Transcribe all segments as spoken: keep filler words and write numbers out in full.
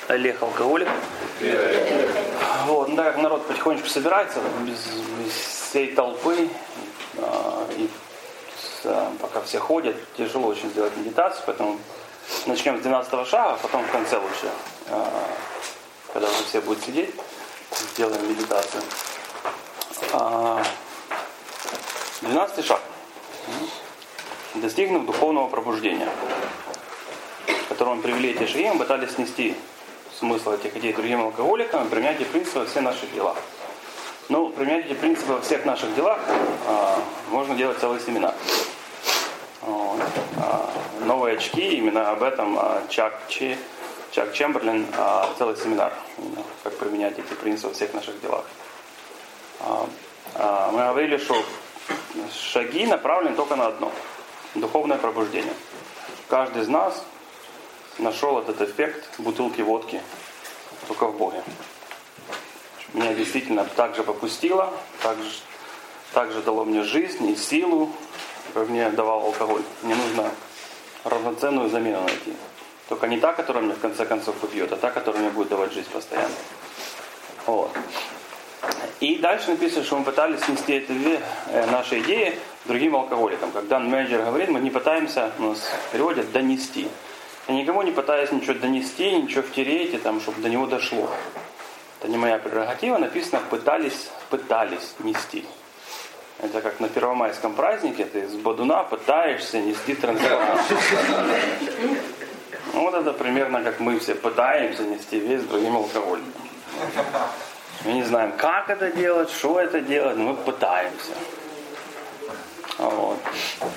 Олег алкоголик. Вот, ну, так как народ потихонечку собирается, без, без всей толпы, а, и а, пока все ходят, тяжело очень сделать медитацию, поэтому начнем с двенадцатого шага, а потом в конце лучше, а, когда уже все будут сидеть, сделаем медитацию. А, двенадцатый шаг. Достигнув духовного пробуждения, которым мы привели эти шаги, мы пытались снести смысл этих идей другим алкоголикам, применять эти принципы во всех наших делах. Ну, применять эти принципы во всех наших делах а, можно делать целый семинар. Вот. А, новые очки, именно об этом а, Чак, Чи, Чак Чемберлен, а, целый семинар, именно, как применять эти принципы во всех наших делах. А, а, мы говорили, что шаги направлены только на одно – духовное пробуждение. Каждый из нас нашел этот эффект бутылки водки только в Боге. Меня действительно так же попустило, так же, так же дало мне жизнь и силу, как мне давал алкоголь. Мне нужно равноценную замену найти. Только не та, которая меня в конце концов убьет, а та, которая мне будет давать жизнь постоянно. Вот. И дальше написано, что мы пытались снести эти наши идеи другим алкоголикам. Когда менеджер говорит, мы не пытаемся, у нас в переводе, донести. Я никому не пытаюсь ничего донести, ничего втереть, и там, чтобы до него дошло. Это не моя прерогатива, написано «пытались, пытались нести». Это как на первомайском празднике, ты с бодуна пытаешься нести трансформацию. Ну, вот это примерно как мы все пытаемся нести весь другим алкоголикам. Мы не знаем, как это делать, что это делать, но мы пытаемся. Вот.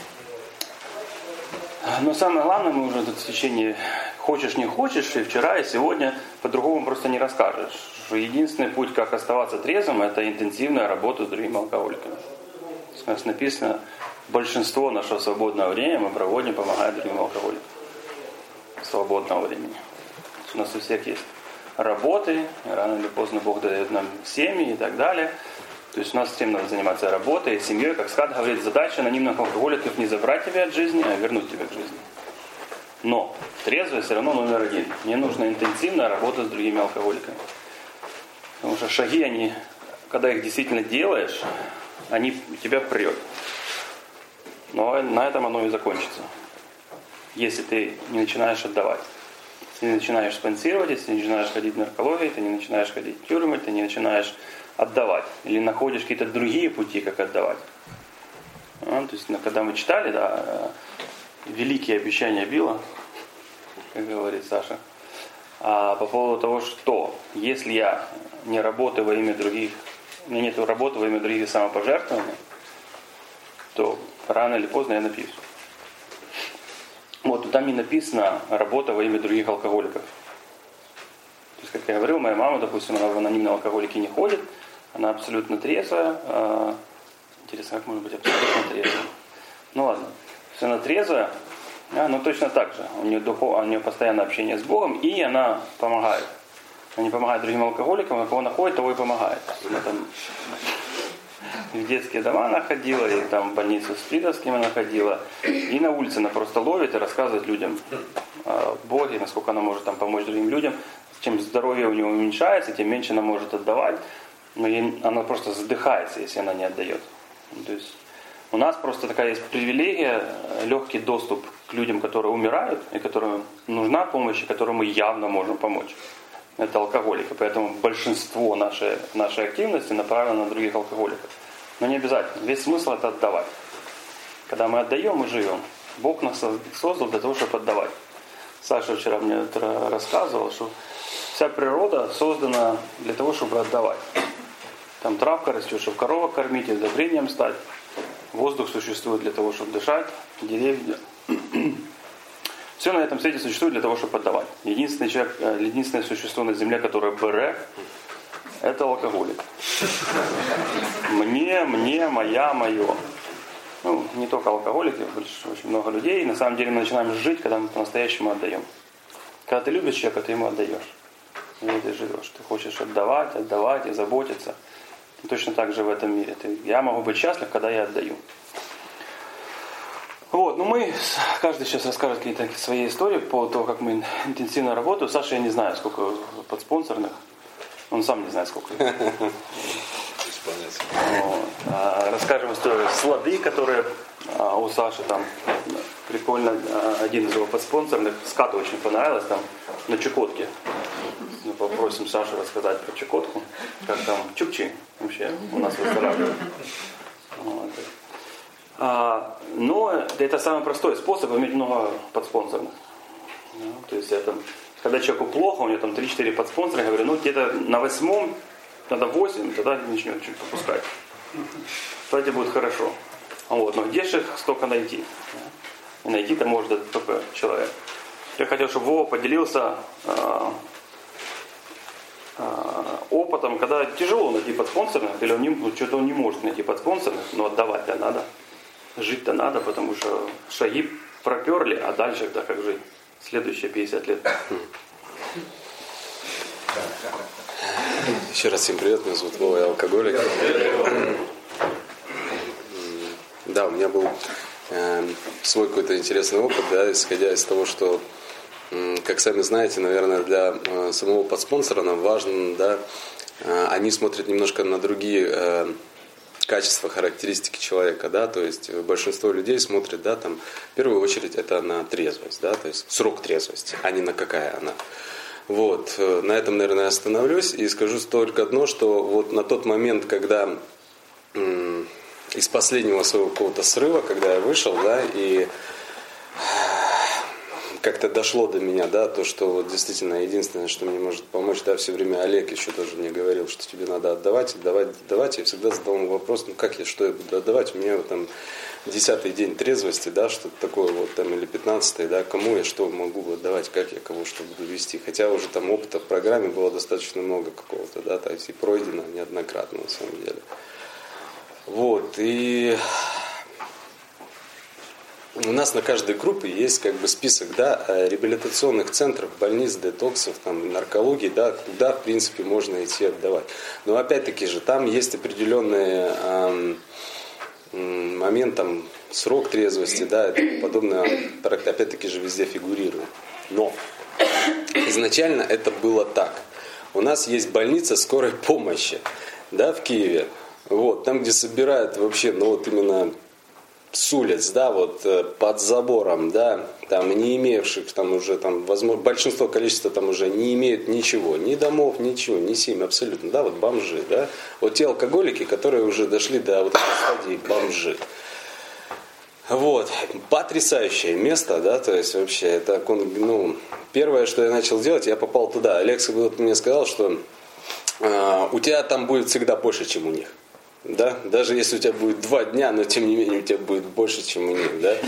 Но самое главное, мы уже тут в течение хочешь не хочешь, и вчера, и сегодня по-другому просто не расскажешь. Что единственный путь, как оставаться трезвым, это интенсивная работа с другими алкоголиками. У нас написано, большинство нашего свободного времени мы проводим, помогая другим алкоголикам. Свободного времени. У нас у всех есть работы, рано или поздно Бог дает нам семьи и так далее. То есть у нас всем надо заниматься работой, семьей. Как Скат говорит, задача анонимных алкоголиков не забрать тебя от жизни, а вернуть тебя к жизни. Но трезвость все равно номер один. Мне нужна интенсивная работа с другими алкоголиками. Потому что шаги, они, когда их действительно делаешь, они тебя прет. Но на этом оно и закончится. Если ты не начинаешь отдавать. Если не начинаешь спонсировать, если не начинаешь ходить в наркологию, ты не начинаешь ходить в тюрьмы, ты не начинаешь отдавать. Или находишь какие-то другие пути, как отдавать. А, то есть, когда мы читали, да, великие обещания Билла, как говорит Саша, а по поводу того, что если я не работаю во имя других, у меня нет работы во имя других самопожертвований, то рано или поздно я напьюсь. Вот, там не написано работа во имя других алкоголиков. То есть, как я говорил, моя мама, допустим, она в анонимные алкоголики не ходит, она абсолютно трезвая. А, интересно, как может быть абсолютно трезвая? Ну ладно, все она трезвая, а, но точно так же. У нее, духов, у нее постоянное общение с Богом, и она помогает. Она не помогает другим алкоголикам, а кого она ходит, того и помогает. Она там в детские дома она ходила, и там в больницу с Придовским она ходила. И на улице она просто ловит и рассказывает людям о Боге, насколько она может там помочь другим людям. Чем здоровье у нее уменьшается, тем меньше она может отдавать. Но ей, она просто задыхается, если она не отдает. То есть у нас просто такая есть привилегия, легкий доступ к людям, которые умирают, и которым нужна помощь, и которым мы явно можем помочь. Это алкоголики. Поэтому большинство нашей, нашей активности направлено на других алкоголиков. Но не обязательно. Весь смысл это отдавать. Когда мы отдаем, мы живем. Бог нас создал для того, чтобы отдавать. Саша вчера мне это рассказывал, что вся природа создана для того, чтобы отдавать. Там травка растет, чтобы коровок кормить, и удобрением стать. Воздух существует для того, чтобы дышать. Деревья. Все на этом свете существует для того, чтобы отдавать. Единственный человек, единственное существо на земле, которое БР, это алкоголик. Мне, мне, моя, мое. Ну, не только алкоголики, очень много людей. И на самом деле мы начинаем жить, когда мы по-настоящему отдаем. Когда ты любишь человека, ты ему отдаешь. И ты живешь. Ты хочешь отдавать, отдавать и заботиться. И точно так же в этом мире. Ты, я могу быть счастлив, когда я отдаю. Вот, ну мы, каждый сейчас расскажет какие-то свои истории по тому, как мы интенсивно работаем. Саша, я не знаю, сколько подспонсорных. Он сам не знает, сколько. Расскажем историю слады, которые у Саши там прикольно. Один из его подспонсорных, скату очень понравилось там на Чукотке. Мы попросим Сашу рассказать про Чукотку, как там чукчи вообще у нас выздоравливают. Вот. А, но это самый простой способ иметь много подспонсорных. Ну, то есть это, когда человеку плохо, у него там три-четыре подспонсора, я говорю, ну где-то на восьмом, надо восемь, тогда начнет чуть попускать. Кстати, будет хорошо. Вот. Но где же их столько найти? И найти-то может только человек. Я хотел, чтобы Вова поделился а, а, опытом, когда тяжело найти подспонсорных, или он не, ну, что-то он не может найти подспонсорных, но отдавать-то надо. Жить-то надо, потому что шаги проперли, а дальше да, как жить? Следующие пятьдесят лет. Еще раз всем привет, меня зовут Вова, я алкоголик. Да, у меня был э, свой какой-то интересный опыт, да, исходя из того, что, э, как сами знаете, наверное, для э, самого подспонсора нам важно, да, э, они смотрят немножко на другие э, качества, характеристики человека, да, то есть большинство людей смотрят, да, там, в первую очередь это на трезвость, да, то есть срок трезвости, а не на какая она. Вот, на этом, наверное, остановлюсь и скажу только одно, что вот на тот момент, когда м- из последнего своего какого-то срыва, когда я вышел, да, и как-то дошло до меня, да, то, что вот действительно единственное, что мне может помочь, да, все время Олег еще тоже мне говорил, что тебе надо отдавать, отдавать, отдавать. Я всегда задал ему вопрос, ну как я, что я буду отдавать? У меня вот там десятый день трезвости, да, что-то такое вот там, или пятнадцатый, да, кому я что могу отдавать, как я кого что буду вести. Хотя уже там опыта в программе было достаточно много какого-то, да, то есть и пройдено неоднократно на самом деле. Вот, и у нас на каждой группе есть как бы список, да, реабилитационных центров, больниц, детоксов, там, наркологии, да, куда, в принципе, можно идти отдавать. Но опять-таки же, там есть определенные э, момент, там, срок трезвости, да, и подобное, опять-таки же, везде фигурирует. Но изначально это было так. У нас есть больница скорой помощи, да, в Киеве. Вот, там, где собирают вообще, ну вот именно с улиц, да, вот под забором, да, там не имевших там уже там, возможно, большинство количества там уже не имеют ничего, ни домов, ничего, ни семьи абсолютно, да, вот бомжи, да, вот те алкоголики, которые уже дошли до вот этой стадии бомжи. Вот, потрясающее место, да, то есть вообще, это, ну, первое, что я начал делать, я попал туда, Алекс мне сказал, что э, у тебя там будет всегда больше, чем у них. Да? Даже если у тебя будет два дня, но тем не менее у тебя будет больше, чем у них, да?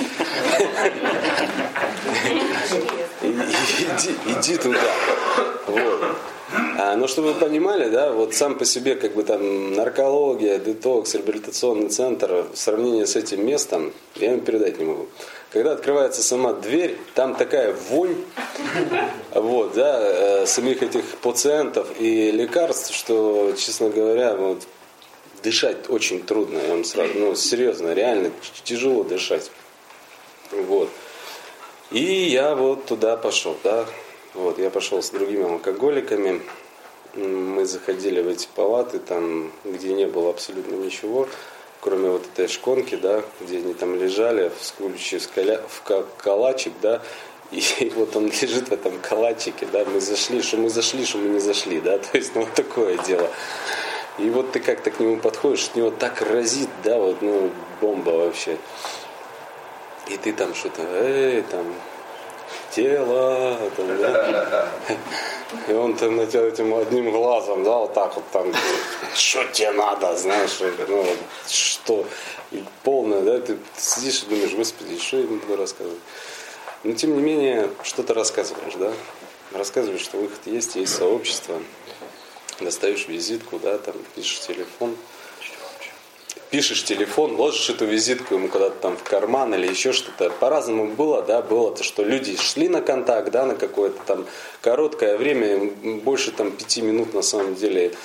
Иди, иди туда. Вот. А, но чтобы вы понимали, да, вот сам по себе как бы там наркология, детокс, реабилитационный центр в сравнении с этим местом, я вам передать не могу. Когда открывается сама дверь, там такая вонь, вот, да, самих этих пациентов и лекарств, что, честно говоря, вот, дышать очень трудно, я вам сразу, ну, серьезно, реально тяжело дышать. Вот. И я вот туда пошел, да. Вот, я пошел с другими алкоголиками. Мы заходили в эти палаты, там, где не было абсолютно ничего, кроме вот этой шконки, да, где они там лежали, в калачик, да. И вот он лежит в этом калачике, да. Мы зашли, что мы зашли, что мы не зашли, да. То есть, ну, вот такое дело. И вот ты как-то к нему подходишь, от него так разит, да, вот, ну, бомба вообще. И ты там что-то, эй, там, тело, там, да. И он там на тебя этим одним глазом, да, вот так вот там, что тебе надо, знаешь, ну, вот, что. И полное, да, ты сидишь и думаешь, господи, что я ему буду рассказывать. Но тем не менее, что-то рассказываешь, да. Рассказываешь, что выход есть, есть сообщество. Достаешь визитку, да, там пишешь телефон, пишешь телефон, ложишь эту визитку ему куда-то там в карман или еще что-то. По-разному было, да, было то, что люди шли на контакт, да, на какое-то там короткое время, больше там пяти минут на самом деле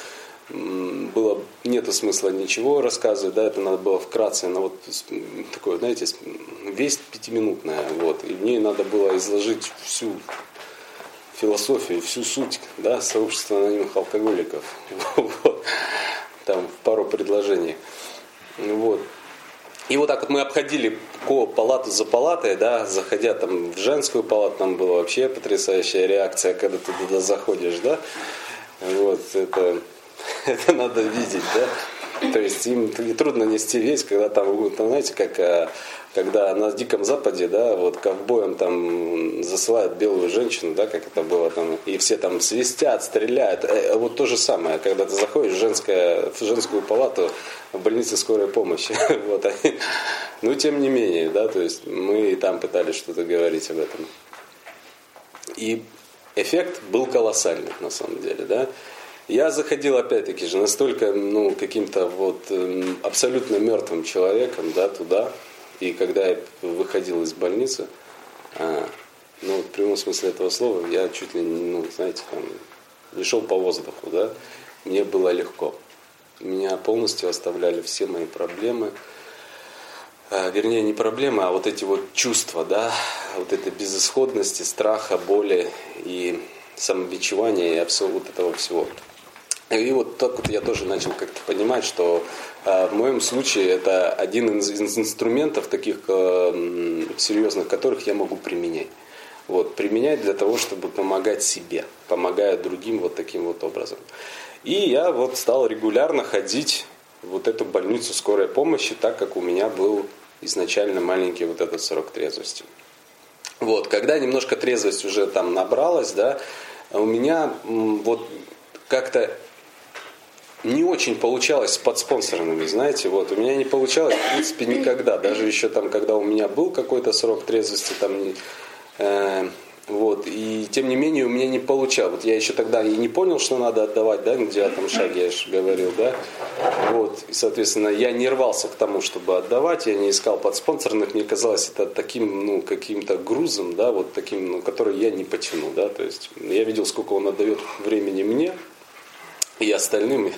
было, нету смысла ничего рассказывать, да, это надо было вкратце, но вот такое, знаете, весть пятиминутная, вот, и мне надо было изложить всю философию, всю суть, да, сообщества анонимных алкоголиков, вот, там в пару предложений, вот. И вот так вот мы обходили по палату за палатой, да, заходя там в женскую палату, там была вообще потрясающая реакция, когда ты туда заходишь, да, вот, это, это надо видеть, да, то есть им трудно нести весть, когда там, знаете, как когда на Диком Западе, да, вот ковбоем там засылают белую женщину, да, как это было там, и все там свистят, стреляют, вот то же самое, когда ты заходишь в, женское, в женскую палату в больнице скорой помощи, вот, ну, тем не менее, да, то есть мы и там пытались что-то говорить об этом. И эффект был колоссальный, на самом деле, да. Я заходил, опять-таки же, настолько, ну, каким-то вот абсолютно мертвым человеком, да, туда. И когда я выходил из больницы, а, ну, в прямом смысле этого слова, я чуть ли не, ну, знаете, там, не шел по воздуху, да. Мне было легко. Меня полностью оставляли все мои проблемы. А, вернее, не проблемы, а вот эти вот чувства, да, вот этой безысходности, страха, боли и самобичевания и абсолютно вот этого всего. И вот так вот я тоже начал как-то понимать, что э, в моем случае это один из, из инструментов таких э, серьезных, которых я могу применять. Вот, применять для того, чтобы помогать себе, помогая другим вот таким вот образом. И я вот стал регулярно ходить в вот эту больницу скорой помощи, так как у меня был изначально маленький вот этот срок трезвости. Вот, когда немножко трезвость уже там набралась, да, у меня м, вот как-то не очень получалось с подспонсорными, знаете, вот, у меня не получалось, в принципе, никогда, даже еще там, когда у меня был какой-то срок трезвости, там, э, вот, и тем не менее у меня не получалось, вот я еще тогда и не понял, что надо отдавать, да, на девятом шаге, я же говорил, да, вот, и, соответственно, я не рвался к тому, чтобы отдавать, я не искал подспонсорных, мне казалось это таким, ну, каким-то грузом, да, вот таким, ну, который я не потяну, да, то есть я видел, сколько он отдает времени мне, и остальным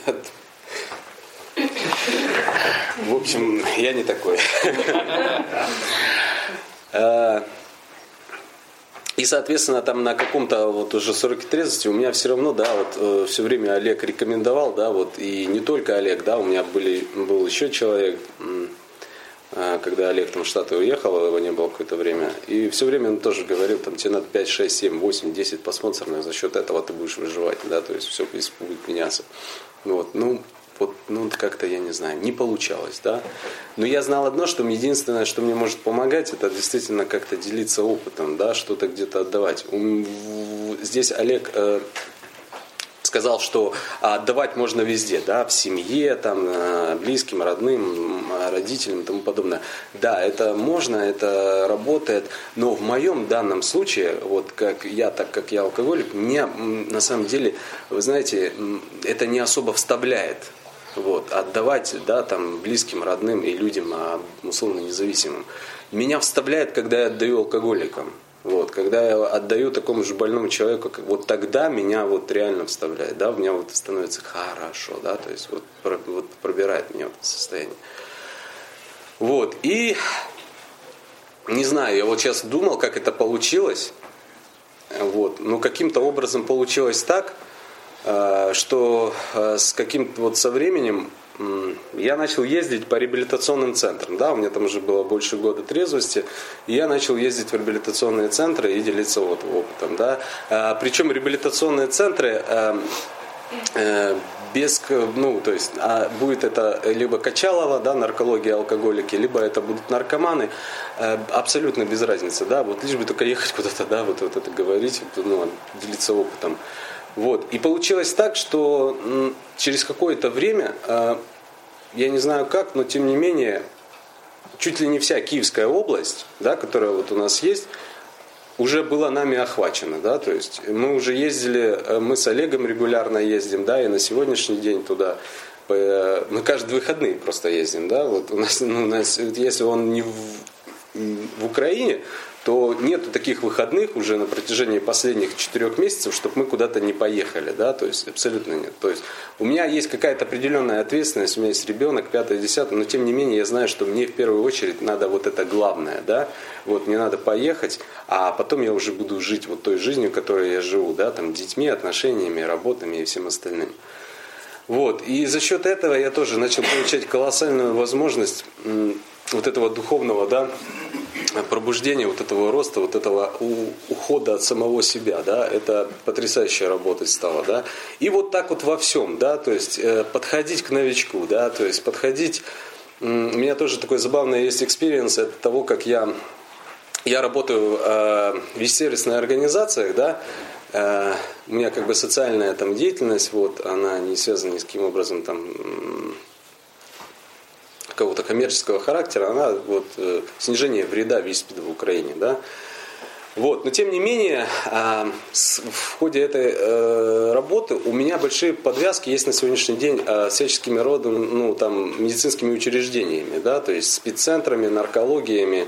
я... В общем, я не такой. И, соответственно, там на каком-то вот уже сроке трезвости у меня все равно, да, вот все время Олег рекомендовал, да, вот, и не только Олег, да, у меня были, был еще человек, когда Олег там в Штаты уехал, его не было какое-то время, и все время он тоже говорил, там, тебе надо пять, шесть, семь, восемь, десять по спонсорным, за счет этого ты будешь выживать, да, то есть все будет меняться. Вот, ну, вот, ну, как-то, я не знаю, не получалось, да. Но я знал одно, что единственное, что мне может помогать, это действительно как-то делиться опытом, да, что-то где-то отдавать. Здесь Олег э, сказал, что отдавать можно везде, да, в семье, там, близким, родным, родителям и тому подобное. Да, это можно, это работает, но в моем данном случае, вот как я, так как я алкоголик, мне на самом деле, вы знаете, это не особо вставляет. Вот, отдавать, да, там, близким, родным и людям, условно независимым. Меня вставляет, когда я отдаю алкоголикам. Вот, когда я отдаю такому же больному человеку, вот тогда меня вот реально вставляет, да, у меня вот становится хорошо, да, то есть вот, вот пробирает меня вот это состояние. Вот, и не знаю, я вот сейчас думал, как это получилось, вот, но каким-то образом получилось так, что с каким-то вот со временем я начал ездить по реабилитационным центрам, да, у меня там уже было больше года трезвости, и я начал ездить в реабилитационные центры и делиться вот опытом, да, причем реабилитационные центры без, ну, то есть, а будет это либо качалово, да, наркология, алкоголики, либо это будут наркоманы, абсолютно без разницы, да, вот лишь бы только ехать куда-то, да, вот, вот это говорить, ну, делиться опытом. Вот. И получилось так, что через какое-то время, я не знаю как, но тем не менее, чуть ли не вся Киевская область, да, которая вот у нас есть, уже была нами охвачена. Да, то есть мы уже ездили, мы с Олегом регулярно ездим, да, и на сегодняшний день туда, мы каждые выходные просто ездим. Да, вот у нас, ну, у нас, если он не в, в Украине, то нету таких выходных уже на протяжении последних четырех месяцев, чтобы мы куда-то не поехали, да, то есть абсолютно нет. То есть у меня есть какая-то определенная ответственность, у меня есть ребенок, пятое, десятое, но тем не менее я знаю, что мне в первую очередь надо вот это главное, да, вот мне надо поехать, а потом я уже буду жить вот той жизнью, которой я живу, да, там, детьми, отношениями, работами и всем остальным. Вот, и за счет этого я тоже начал получать колоссальную возможность вот этого духовного, да, пробуждения, вот этого роста, вот этого ухода от самого себя, да, это потрясающе работать стало, да, и вот так вот во всем, да, то есть подходить к новичку, да, то есть подходить, у меня тоже такой забавный есть экспириенс от того, как я, я работаю в сервисных организациях, да, у меня как бы социальная там деятельность, вот, она не связана ни с каким образом там какого-то коммерческого характера, она вот, э, снижение вреда ВИСПИДа в Украине, да. Вот, но тем не менее, э, с, в ходе этой э, работы у меня большие подвязки есть на сегодняшний день э, с всяческими родами, ну, там, медицинскими учреждениями, да, то есть спеццентрами, наркологиями,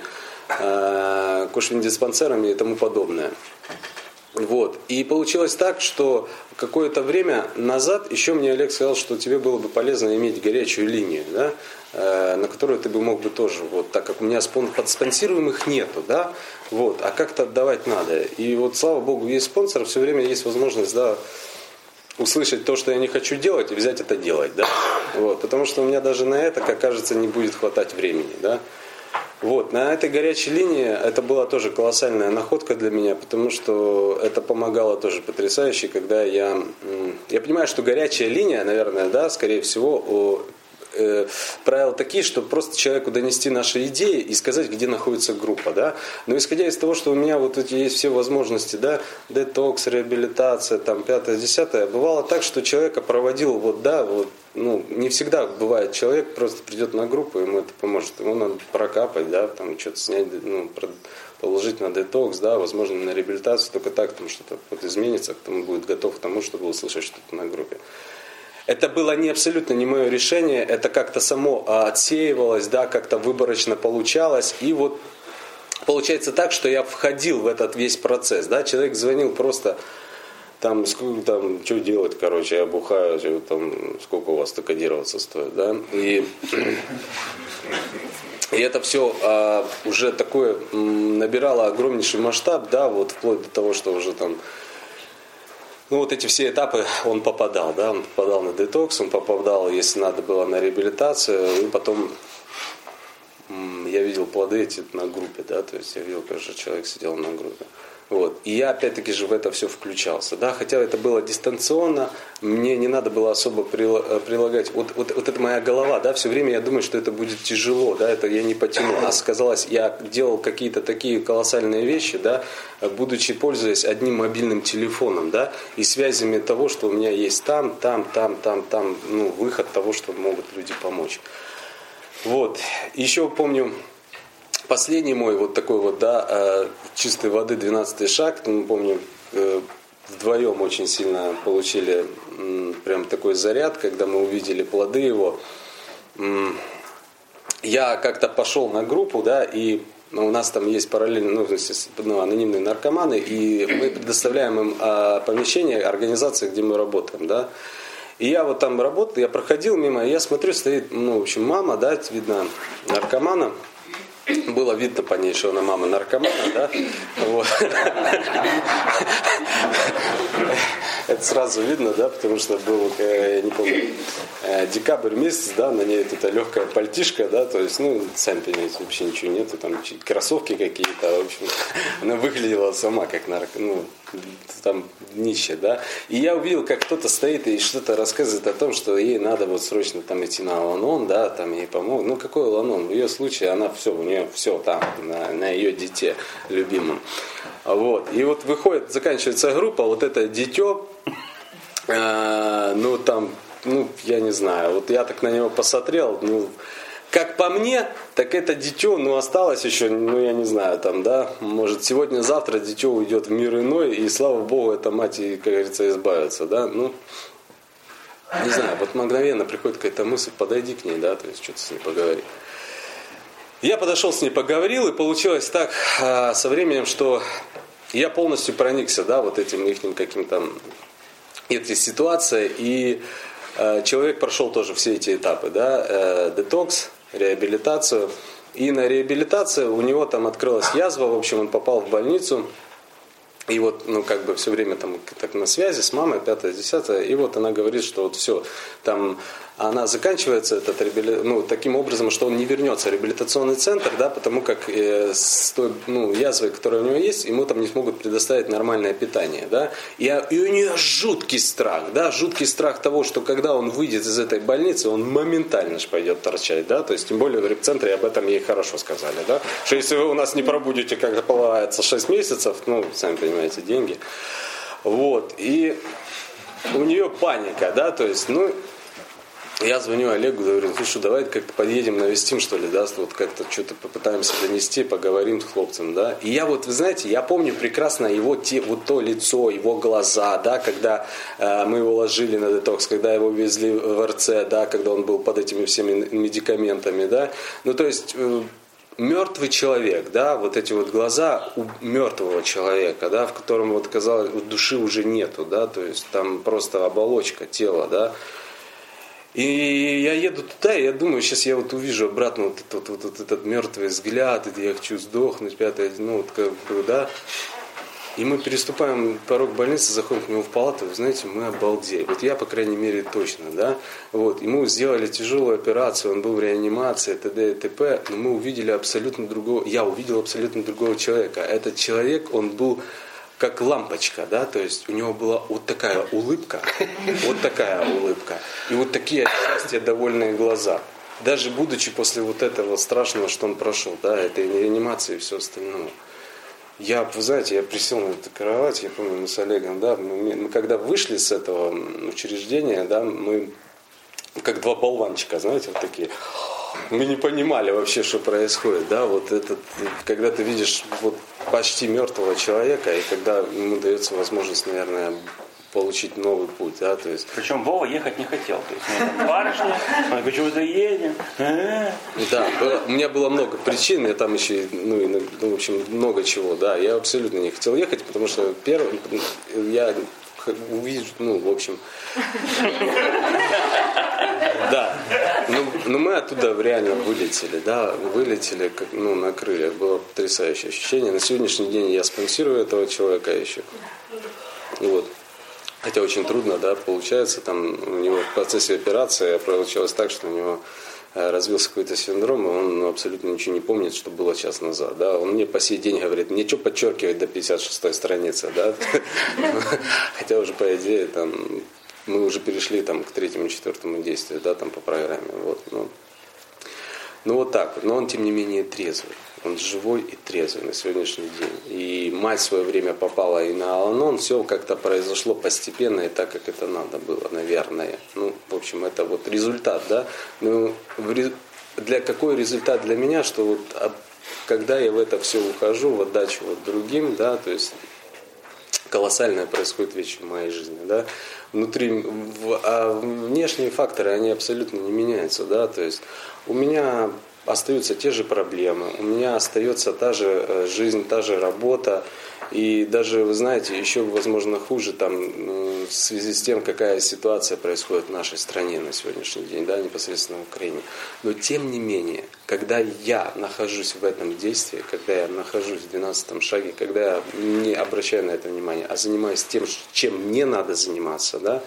э, кушвин-диспансерами и тому подобное. Вот. И получилось так, что какое-то время назад еще мне Олег сказал, что тебе было бы полезно иметь горячую линию, да, э, на которую ты бы мог бы тоже, вот, так как у меня спон- подспонсируемых нету, да, вот, а как-то отдавать надо. И вот, слава Богу, есть спонсор, все время есть возможность, да, услышать то, что я не хочу делать, и взять это делать, да, вот, потому что у меня даже на это, как кажется, не будет хватать времени, да. Вот, на этой горячей линии это была тоже колоссальная находка для меня, потому что это помогало тоже потрясающе, когда я... Я понимаю, что горячая линия, наверное, да, скорее всего, э, правила такие, чтобы просто человеку донести наши идеи и сказать, где находится группа, да. Но исходя из того, что у меня вот эти есть все возможности, да, детокс, реабилитация, там, пятое, десятое, бывало так, что человека проводил, вот, да, вот, ну, не всегда бывает, человек просто придет на группу, ему это поможет. Ему надо прокапать, да, там что-то снять, ну, положить на детокс, да, возможно, на реабилитацию, только так там что-то вот изменится, потом он будет готов к тому, чтобы услышать что-то на группе. Это было не абсолютно не мое решение, это как-то само отсеивалось, да, как-то выборочно получалось, и вот получается так, что я входил в этот весь процесс, да, человек звонил просто... Там, сколько, там, что делать, короче, я бухаю, что, там, сколько у вас кодироваться стоит, да, и, и это все а, уже такое м, набирало огромнейший масштаб, да, вот вплоть до того, что уже там, ну, вот эти все этапы он попадал, да, он попадал на детокс, он попадал, если надо было, на реабилитацию, и потом м, я видел плоды эти на группе, да, то есть я видел, как же человек сидел на группе. Вот. И я опять-таки же в это все включался. Да? Хотя это было дистанционно, мне не надо было особо прилагать. Вот, вот, вот это моя голова, да, все время я думаю, что это будет тяжело, да, это я не потяну. А сказалось, я делал какие-то такие колоссальные вещи, да, будучи пользуясь одним мобильным телефоном, да, и связями того, что у меня есть там, там, там, там, там, ну, выход того, что могут люди помочь. Вот. Еще помню. Последний мой вот такой вот, да, чистой воды двенадцатый шаг, ну, помню, вдвоем очень сильно получили прям такой заряд, когда мы увидели плоды его. Я как-то пошел на группу, да, и у нас там есть параллельно, ну, ну, анонимные наркоманы, и мы предоставляем им помещение организации, где мы работаем, да. И я вот там работал, я проходил мимо, и я смотрю, стоит, ну, в общем, мама, да, видно, наркомана. Было видно по ней, что она мама наркомана, да? Вот. Это сразу видно, да, потому что был, я не помню, декабрь месяц, да, на ней эта легкая пальтишка, да, то есть, ну, сами понимаете, вообще ничего нету, там кроссовки какие-то, в общем, она выглядела сама как нарк, ну, там нищая, да. И я увидел, как кто-то стоит и что-то рассказывает о том, что ей надо вот срочно там идти на Аланон, да, там ей помогут. Ну, какой Аланон? В ее случае она все, у нее все там, на, на ее дите любимом. Вот. И вот выходит, заканчивается группа, вот это дитё, э, ну, там, ну, я не знаю, вот я так на него посмотрел, ну, как по мне, так это дитё, ну, осталось еще, ну, я не знаю, там, да, может, сегодня-завтра дитё уйдет в мир иной, и, слава Богу, эта мать, и, как говорится, избавится, да, ну, не знаю, вот мгновенно приходит какая-то мысль, подойди к ней, да, то есть что-то с ней поговори. Я подошел с ней, поговорил, и получилось так со временем, что я полностью проникся, да, вот этим их каким-то, этой ситуацией, и человек прошел тоже все эти этапы, да, детокс, реабилитацию, и на реабилитации у него там открылась язва, в общем, он попал в больницу, и вот, ну, как бы все время там так на связи с мамой, пятое, десятое, и вот она говорит, что вот все, там она заканчивается этот реабили... ну, таким образом, что он не вернется в реабилитационный центр, да, потому как э, с той, ну, язвой, которая у него есть, ему там не смогут предоставить нормальное питание, да, и, и у нее жуткий страх, да, жуткий страх того, что когда он выйдет из этой больницы, он моментально же пойдет торчать, да, то есть тем более в репцентре об этом ей хорошо сказали, да, что если вы у нас не пробудете, как полагается, шесть месяцев, ну, сами понимаете, деньги, вот, и у нее паника, да, то есть, ну, я звоню Олегу, говорю, ну что, давай как-то подъедем, навестим, что ли, да, вот как-то что-то попытаемся донести, поговорим с хлопцем, да. И я вот, вы знаете, я помню прекрасно его, те, вот то лицо, его глаза, да, когда э, мы его ложили на детокс, когда его везли в эр цэ, да, когда он был под этими всеми медикаментами, да. Ну, то есть... Э, мертвый человек, да, вот эти вот глаза у мертвого человека, да, в котором вот казалось, души уже нету, да, то есть там просто оболочка тела, да. И я еду туда, и я думаю, сейчас я вот увижу обратно вот этот, вот, вот этот мертвый взгляд, и я хочу сдохнуть, пятое, ну вот как бы, да. И мы переступаем порог больницы, заходим к нему в палату, вы знаете, мы обалдели. Вот я, по крайней мере, точно, да. Вот, ему сделали тяжелую операцию, он был в реанимации, т.д. и т.п., но мы увидели абсолютно другого, я увидел абсолютно другого человека. Этот человек, он был как лампочка, да, то есть у него была вот такая улыбка, вот такая улыбка, и вот такие от счастья довольные глаза. Даже будучи после вот этого страшного, что он прошел, да, этой реанимации и все остальное. Я, вы знаете, я присел на эту кровать, я помню, мы с Олегом, да, мы, мы когда вышли с этого учреждения, да, мы как два болванчика, знаете, вот такие, мы не понимали вообще, что происходит, да, вот этот, когда ты видишь вот почти мертвого человека, и когда ему дается возможность, наверное, получить новый путь, да, то есть... Причем Вова ехать не хотел, то есть, ну, там, барышня, он почему заедем? Да, было, у меня было много причин, я там еще, ну, ну, в общем, много чего, да, я абсолютно не хотел ехать, потому что, первый, я увижу, ну, в общем... Да, ну, ну мы оттуда реально вылетели, да, вылетели, как, ну, на крыльях, было потрясающее ощущение. На сегодняшний день я спонсирую этого человека еще, вот. Хотя очень трудно, да, получается, там у него в процессе операции получилось так, что у него развился какой-то синдром, и он абсолютно ничего не помнит, что было час назад, да. Он мне по сей день говорит, мне что подчеркивать до пятьдесят шестой страницы, да. Хотя уже по идее там мы уже перешли там к третьему, четвертому действию, да, там по программе, вот, ну. Ну вот так вот, но он тем не менее трезвый. Он живой и трезвый на сегодняшний день. И мать в свое время попала и на Ал-Анон. Все как-то произошло постепенно и так, как это надо было, наверное. Ну, в общем, это вот результат, да. Ну, для какой результат для меня, что вот когда я в это все ухожу, в отдачу вот другим, да, то есть колоссальное происходит вещь в моей жизни, да. Внутри, в, а внешние факторы, они абсолютно не меняются, да, то есть у меня остаются те же проблемы, у меня остается та же жизнь, та же работа, и даже, вы знаете, еще, возможно, хуже там, в связи с тем, какая ситуация происходит в нашей стране на сегодняшний день, да, непосредственно в Украине. Но тем не менее, когда я нахожусь в этом действии, когда я нахожусь в двенадцатом шаге, когда я не обращаю на это внимание, а занимаюсь тем, чем мне надо заниматься, да,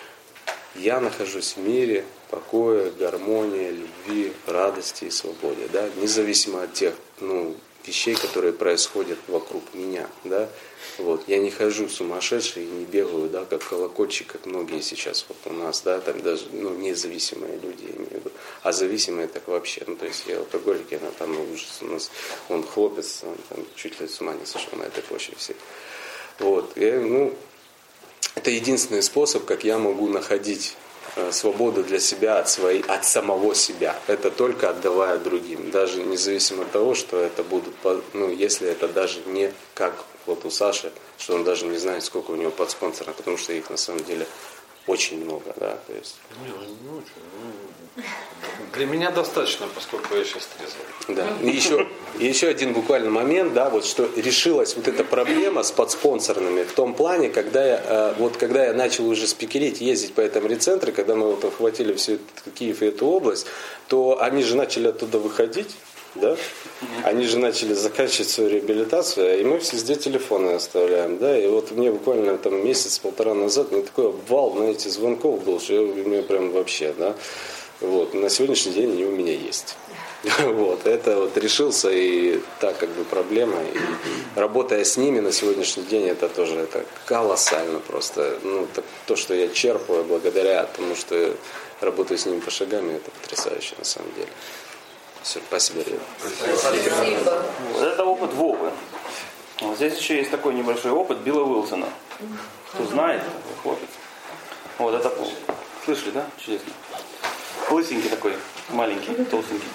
я нахожусь в мире покоя, гармонии, любви, радости и свободе, да, независимо от тех, ну, вещей, которые происходят вокруг меня, да, вот, я не хожу сумасшедший и не бегаю, да, как колокольчик, как многие сейчас вот у нас, да, там даже, ну, независимые люди, я имею в виду, а зависимые так вообще, ну, то есть я алкоголик, я там ужас, у нас, он хлопец, он там чуть ли с ума не сошел на этой почве все, вот, я, ну, это единственный способ, как я могу находить свободу для себя от, своей, от самого себя. Это только отдавая другим. Даже независимо от того, что это будут, ну, если это даже не как вот у Саши, что он даже не знает, сколько у него подспонсоров, потому что их на самом деле очень много, да, то есть. Не, не очень. Для меня достаточно, поскольку я сейчас трезвый. Да. И еще, и еще один буквально момент, да, вот что решилась вот эта проблема с подспонсорными в том плане, когда я, вот когда я начал уже спикерить, ездить по этому рецентру, когда мы вот охватили всю Киев и эту область, то они же начали оттуда выходить, да, они же начали заканчивать свою реабилитацию, и мы везде телефоны оставляем, да, и вот мне буквально там месяц-полтора назад мне такой обвал на эти звонков был, что я, у меня прям вообще, да. Вот. На сегодняшний день они у меня есть. Вот. Это вот решился, и так как бы проблема. И работая с ними на сегодняшний день, это тоже это колоссально просто. Ну, так, то, что я черпаю благодаря тому, что работаю с ними по шагам, это потрясающе на самом деле. Все, спасибо, Спасибо. Вот это опыт Вовы. Вот здесь еще есть такой небольшой опыт Билла Уилсона. Кто знает, хлопец. Вот это, слышали, да? Чудесно. Лысенький такой, маленький, толстенький.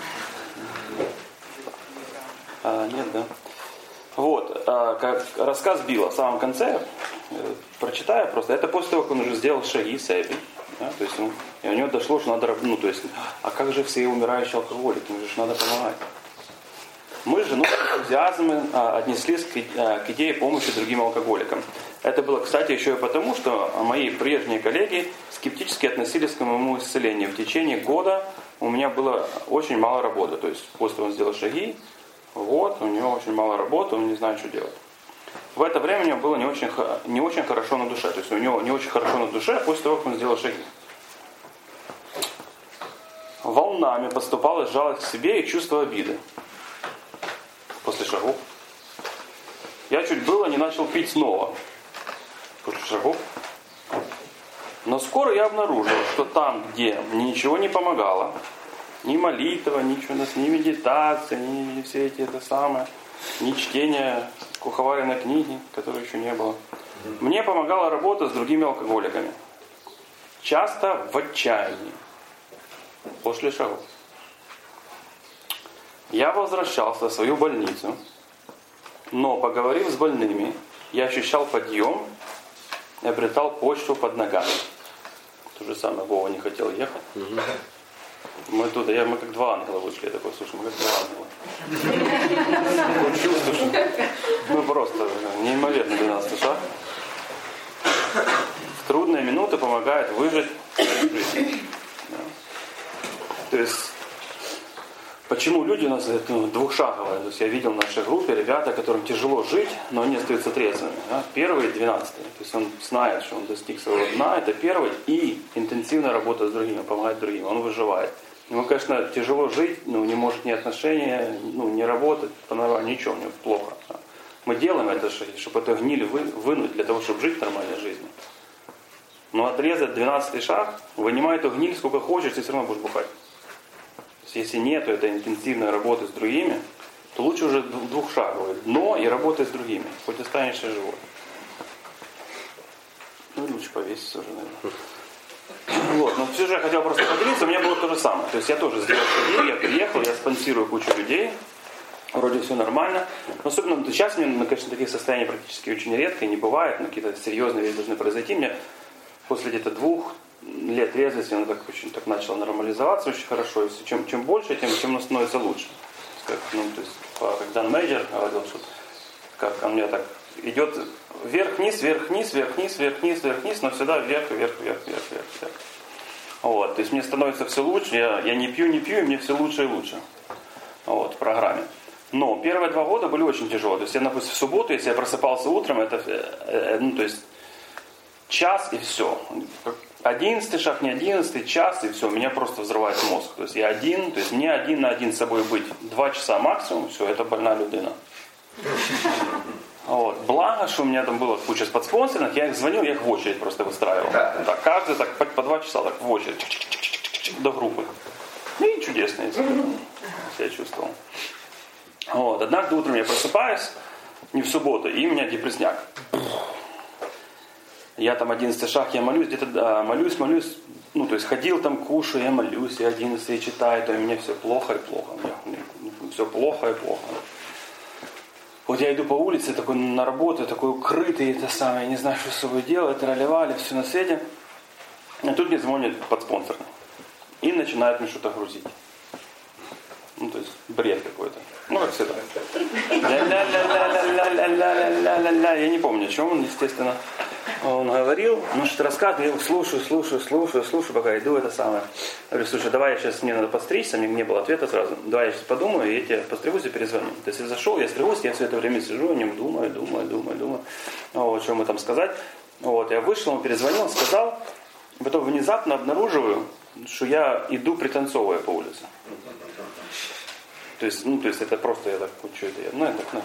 А, нет, да. Вот, а, как рассказ Билла в самом конце, э, прочитаю просто, это после того, как он уже сделал шаги с Эбби. Да, то есть он, и у него дошло, что надо, ну, то есть, а как же все умирающие алкоголики, им же надо помогать. Мы же, ну, с энтузиазмом а, отнеслись к, а, к идее помощи другим алкоголикам. Это было, кстати, еще и потому, что мои прежние коллеги скептически относились к моему исцелению. В течение года у меня было очень мало работы. То есть после того, он сделал шаги, вот, у него очень мало работы, он не знает, что делать. В это время у него было не очень, не очень хорошо на душе. То есть у него не очень хорошо на душе после того, как он сделал шаги. Волнами поступала жалость к себе и чувство обиды. После шагов. Я чуть было не начал пить снова. После шагов. Но скоро я обнаружил, что там, где мне ничего не помогало, ни молитва, ничего, ни медитация, ни все эти это самое, ни чтение куховаренной книги, которой еще не было, мне помогала работа с другими алкоголиками. Часто в отчаянии. После шагов. Я возвращался в свою больницу, но, поговорив с больными, я ощущал подъем и обретал почву под ногами. То же самое, Вова не хотел ехать. Угу. Мы туда, я, мы как два ангела вышли, я такой, слушай, мы как два ангела. Чувствую, что мы просто неимоверно двенадцатый шаг. В трудные минуты помогает выжить жизнь. То есть, почему люди у нас ну, двухшаговые? То есть я видел в нашей группе ребята, которым тяжело жить, но они остаются трезвыми. Да? Первый, двенадцатый. То есть он знает, что он достиг своего дна, это первый. И интенсивная работа с другими, помогает другим. Он выживает. Ему, конечно, тяжело жить, ну, не может ни отношения, ну, не работать, ничего, у него плохо. Да? Мы делаем это, чтобы эту гниль вы, вынуть для того, чтобы жить в нормальной жизни. Но отрезать двенадцатый шаг, вынимай эту гниль сколько хочешь, ты все равно будешь бухать. Если нет этой интенсивной работы с другими, то лучше уже двухшаговое дно и работай с другими. Хоть останешься живой. Ну, лучше повеситься уже, наверное. Вот, но все же я хотел просто поделиться, у меня было то же самое. То есть я тоже сделал шаги, я приехал, я спонсирую кучу людей. Вроде все нормально. Но особенно сейчас, мне, конечно, такие состояния практически очень редко и не бывает, но какие-то серьезные вещи должны произойти. Мне после где-то двух лет трезвости он так очень так начал нормализоваться очень хорошо. И чем, чем больше, тем, тем он становится лучше. Как, ну, то есть, когда Мейджор говорил, что как он мне так идет вверх-вниз, вверх-вниз, вверх-вниз, вверх-вниз, вверх-вниз, но всегда вверх, вверх, вверх, вверх, вверх, вверх. Вот, то есть мне становится все лучше, я, я не пью, не пью, и мне все лучше и лучше. Вот, в программе. Но первые два года были очень тяжелые. То есть я, допустим, в субботу, если я просыпался утром, это, э, ну, то есть час и все. Одиннадцатый шаг, не одиннадцатый, час и все. У меня просто взрывает мозг. То есть я один, то есть мне один на один с собой быть. Два часа максимум, все, это больная людина. Вот. Благо, что у меня там было куча подспонсорных, я их звонил, я их в очередь просто выстраивал. Так, каждый так по, по два часа так в очередь до группы. И чудесно я себя чувствовал. Вот. Однажды утром я просыпаюсь, не в субботу, и у меня депрессняк. Я там одиннадцатый шаг, я молюсь, где-то да, молюсь, молюсь, ну, то есть ходил там, кушаю, я молюсь, я одиннадцатый читаю, то у меня все плохо и плохо. Мне, мне, все плохо и плохо. Вот я иду по улице, такой на работу, такой укрытый, это самое, не знаю, что с собой делать, тролливали, все на свете. А тут мне звонит подспонсорный. И начинает мне что-то грузить. Ну, то есть бред какой-то. Ну, как всегда. Ля-ля-ля-ля-ля-ля-ля-ля-ля-ля. Я не помню, о чем он, естественно. Он говорил, ну что рассказывал, я его слушаю, слушаю, слушаю, слушаю, пока иду, это самое. Я говорю, слушай, давай я сейчас, мне надо постричься, мне не было ответа сразу. Давай я сейчас подумаю, и я тебе постригусь и перезвоню. То есть я зашел, я стригусь, я все это время сижу, о нем думаю, думаю, думаю, думаю. Вот, что ему там сказать. Вот, я вышел, он перезвонил, сказал. Потом внезапно обнаруживаю, что я иду пританцовывая по улице. То есть, ну, то есть это просто я так, что это я, ну, я так, ну,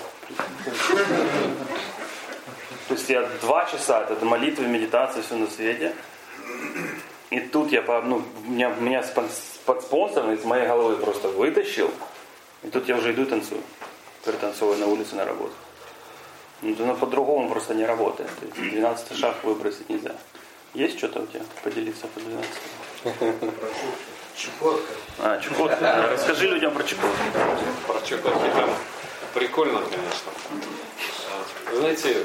то есть я два часа, это молитвы, медитация, все на свете. И тут я, ну, меня, меня подспонсорный из моей головы просто вытащил. И тут я уже иду и танцую. Пританцовываю на улице на работу. Ну, ну, по-другому просто не работает. То есть двенадцатый шаг выбросить нельзя. Есть что-то у тебя поделиться по двенадцатому? Чукотка. А, Чукотка. Расскажи людям про Чукотку. Про Чукотки там прикольно, конечно. Знаете,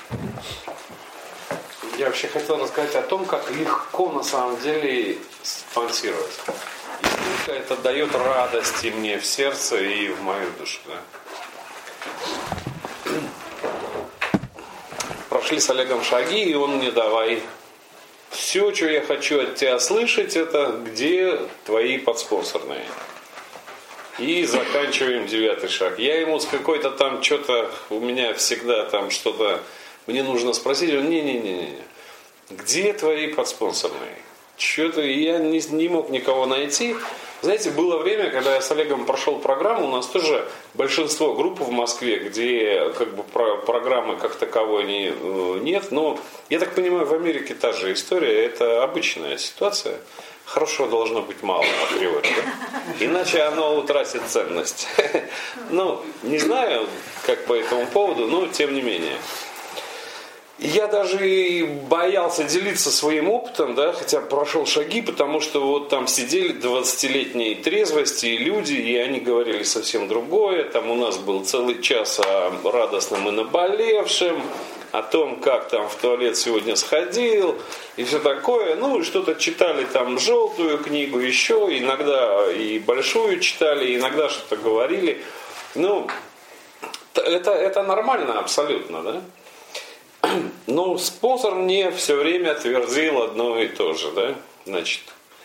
я вообще хотел рассказать о том, как легко на самом деле спонсировать. И сколько это дает радости мне в сердце и в мою душу. Да? Прошли с Олегом шаги, и он мне давай. Все, что я хочу от тебя слышать, это где твои подспонсорные. И заканчиваем девятый шаг. Я ему с какой-то там что-то, у меня всегда там что-то, мне нужно спросить, он, не-не-не, где твои подспонсорные? Что-то я не, не мог никого найти. Знаете, было время, когда я с Олегом прошел программу, у нас тоже большинство групп в Москве, где как бы про, программы как таковой не, нет, но я так понимаю, в Америке та же история, это обычная ситуация. Хорошего должно быть мало априори, да? Иначе оно утратит ценность. Ну, не знаю, как по этому поводу, но тем не менее. Я даже и боялся делиться своим опытом, да, хотя прошел шаги, потому что вот там сидели двадцатилетние трезвости и люди, и они говорили совсем другое. Там у нас был целый час о радостном и наболевшем, о том, как там в туалет сегодня сходил и все такое. Ну, и что-то читали там желтую книгу еще, иногда и большую читали, иногда что-то говорили. Ну, это, это нормально абсолютно, да? Но спонсор мне все время твердил одно и то же, да, значит.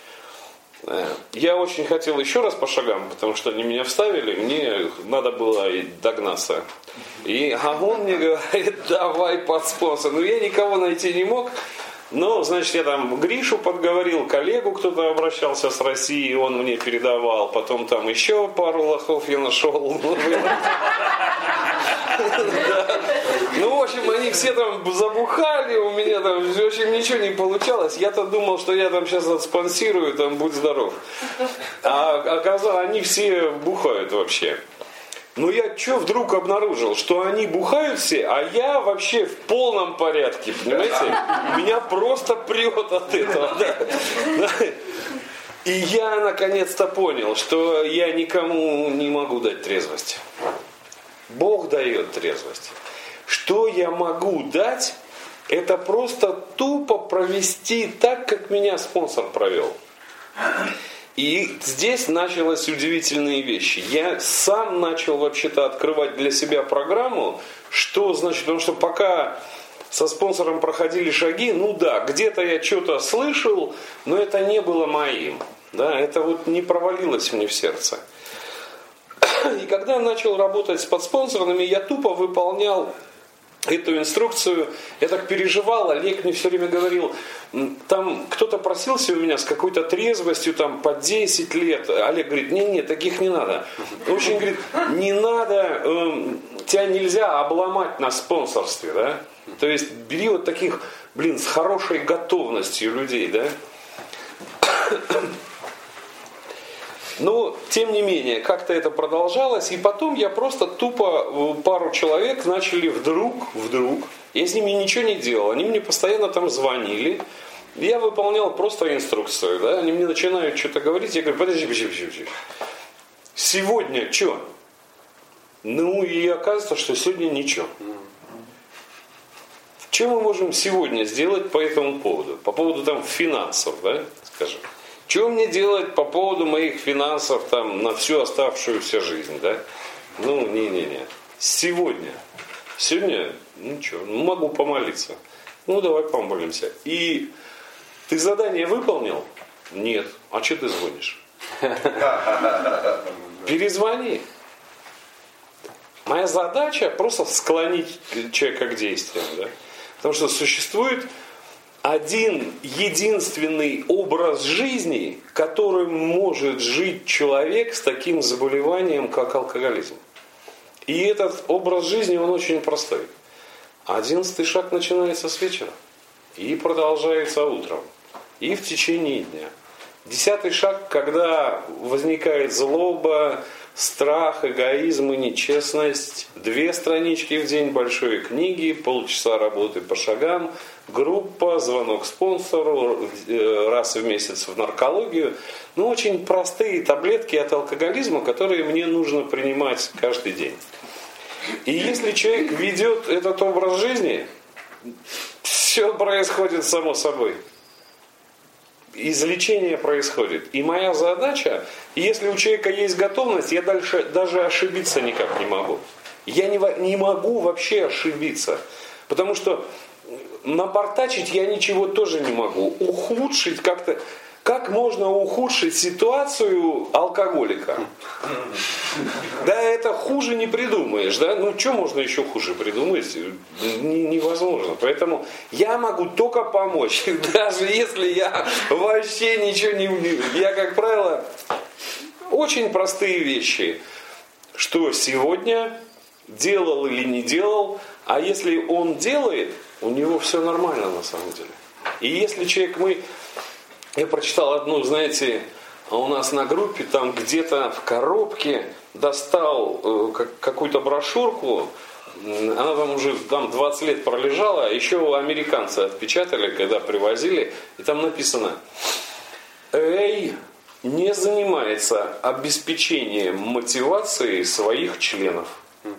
Я очень хотел еще раз по шагам, потому что они меня вставили, мне надо было и догнаться. И, а он мне говорит, давай под спонсор. Ну, я никого найти не мог. Но, значит, я там Гришу подговорил, коллегу кто-то обращался с России, он мне передавал. Потом там еще пару лохов я нашел. Ну, в общем, они все там забухали, у меня там, в общем, ничего не получалось. Я-то думал, что я там сейчас отспонсирую, там, будь здоров. А оказалось, они все бухают вообще. Но я что вдруг обнаружил, что они бухают все, а я вообще в полном порядке, понимаете? Меня просто прет от этого. Да. И я наконец-то понял, что я никому не могу дать трезвость. Бог дает трезвость. Что я могу дать, это просто тупо провести так, как меня спонсор провел. И здесь началось удивительные вещи. Я сам начал вообще-то открывать для себя программу, что значит, потому что пока со спонсором проходили шаги, ну да, где-то я что-то слышал, но это не было моим. Да, это вот не провалилось мне в сердце. И когда я начал работать с подспонсорными, я тупо выполнял эту инструкцию, я так переживал, Олег мне все время говорил, там кто-то просился у меня с какой-то трезвостью там по десять лет, Олег говорит, не-не, таких не надо. В общем, говорит, не надо, э, тебя нельзя обломать на спонсорстве, да, то есть бери вот таких, блин, с хорошей готовностью людей, да. Но, тем не менее, как-то это продолжалось, и потом я просто тупо, пару человек начали вдруг, вдруг, я с ними ничего не делал, они мне постоянно там звонили, я выполнял просто инструкцию, да, они мне начинают что-то говорить, я говорю, подожди, подожди, подожди, подожди. Сегодня что? Ну, и оказывается, что сегодня ничего. Что мы можем сегодня сделать по этому поводу? По поводу там финансов, да, скажем. Что мне делать по поводу моих финансов там на всю оставшуюся жизнь, да? Ну, не-не-не. Сегодня. Сегодня, ну что, ну, могу помолиться. Ну, давай помолимся. И ты задание выполнил? Нет. А что ты звонишь? Перезвони. Моя задача просто склонить человека к действиям, да? Потому что существует один единственный образ жизни, которым может жить человек с таким заболеванием, как алкоголизм. И этот образ жизни, он очень простой. Одиннадцатый шаг начинается с вечера и продолжается утром, и в течение дня. Десятый шаг, когда возникает злоба, страх, эгоизм и нечестность, две странички в день большой книги, полчаса работы по шагам, группа, звонок спонсору, раз в месяц в наркологию. Ну, очень простые таблетки от алкоголизма, которые мне нужно принимать каждый день. И если человек ведет этот образ жизни, все происходит само собой. Излечение происходит. И моя задача, если у человека есть готовность, я дальше даже ошибиться никак не могу. Я не, не могу вообще ошибиться. Потому что напортачить я ничего тоже не могу. Ухудшить как-то... Как можно ухудшить ситуацию алкоголика? Да, это хуже не придумаешь, да? Ну, что можно еще хуже придумать? Невозможно. Поэтому я могу только помочь, даже если я вообще ничего не умею. Я, как правило, очень простые вещи. Что сегодня делал или не делал, а если он делает, у него все нормально на самом деле. И если человек мы... Я прочитал одну, знаете, у нас на группе, там где-то в коробке достал э, как, какую-то брошюрку, она там уже там двадцать лет пролежала, еще американцы отпечатали, когда привозили, и там написано: «Эй не занимается обеспечением мотивации своих членов».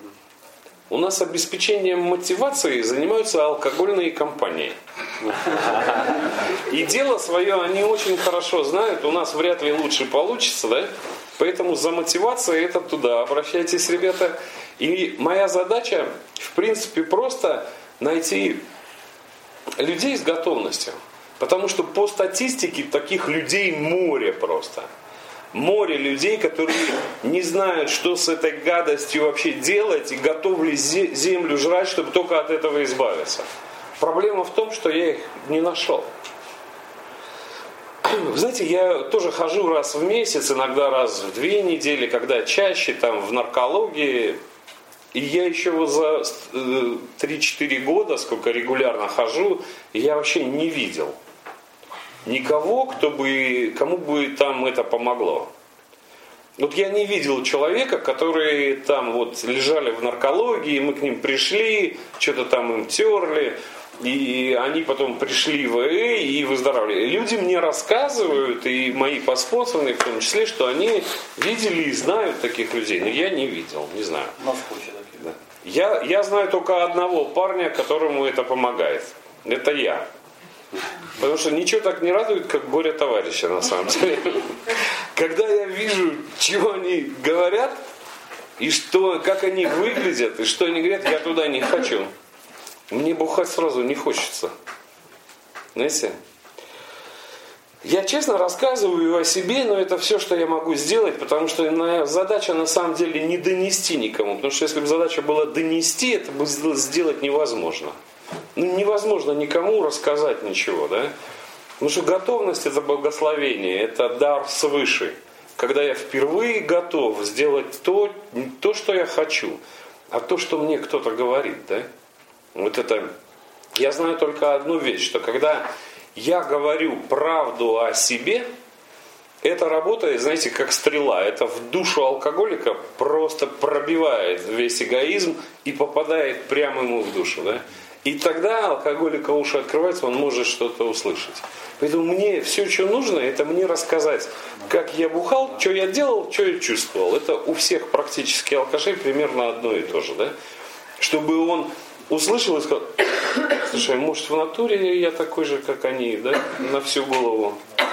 У нас обеспечением мотивации занимаются алкогольные компании. И дело свое они очень хорошо знают, у нас вряд ли лучше получится, да? Поэтому за мотивацией это туда. Обращайтесь, ребята. И моя задача, в принципе, просто найти людей с готовностью. Потому что по статистике таких людей море просто. Море людей, которые не знают, что с этой гадостью вообще делать, и готовы землю жрать, чтобы только от этого избавиться. Проблема в том, что я их не нашел. Вы знаете, я тоже хожу раз в месяц, иногда раз в две недели, когда чаще там в наркологии. И я еще вот за три-четыре года, сколько регулярно хожу, я вообще не видел никого, кто бы, кому бы там это помогло. Вот я не видел человека, которые там вот лежали в наркологии, мы к ним пришли, что-то там им терли, и они потом пришли в АЭ и выздоравливали. Люди мне рассказывают, и мои подспонсорные в том числе, что они видели и знают таких людей, но я не видел, не знаю. Да. Я, я знаю только одного парня, которому это помогает. Это я. Потому что ничего так не радует, как горе товарища, на самом деле. Когда я вижу, чего они говорят, и что, как они выглядят, и что они говорят, я туда не хочу. Мне бухать сразу не хочется. Знаете? Я честно рассказываю о себе, но это все, что я могу сделать, потому что задача на самом деле не донести никому. Потому что если бы задача была донести, это бы сделать невозможно. Ну, невозможно никому рассказать ничего, да? Потому что готовность — это благословение, это дар свыше. Когда я впервые готов сделать то, не то, что я хочу, а то, что мне кто-то говорит, да? Вот это... Я знаю только одну вещь, что когда я говорю правду о себе, это работает, знаете, как стрела. Это в душу алкоголика просто пробивает весь эгоизм и попадает прямо ему в душу, да? И тогда алкоголика уши открываются, он может что-то услышать. Поэтому мне все, что нужно, это мне рассказать, как я бухал, что я делал, что я чувствовал. Это у всех практически алкашей примерно одно и то же, да? Чтобы он услышал и сказал: слушай, может в натуре я такой же, как они, да, на всю голову.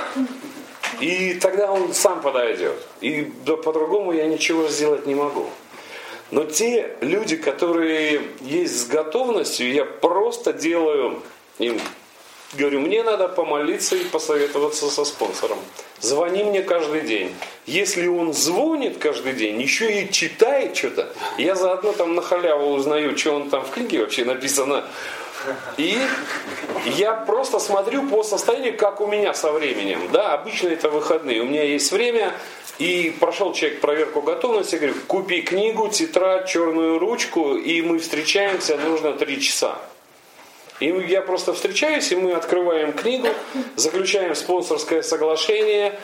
И тогда он сам подойдет. И да, по-другому я ничего сделать не могу. Но те люди, которые есть с готовностью, я просто делаю им, говорю, мне надо помолиться и посоветоваться со спонсором. Звони мне каждый день. Если он звонит каждый день, еще и читает что-то, я заодно там на халяву узнаю, что он там в книге вообще написано. И я просто смотрю по состоянию, как у меня со временем. Да, обычно это выходные. У меня есть время, и прошел человек проверку готовности, я говорю, купи книгу, тетрадь, черную ручку, и мы встречаемся, нужно три часа. И я просто встречаюсь, и мы открываем книгу, заключаем спонсорское соглашение.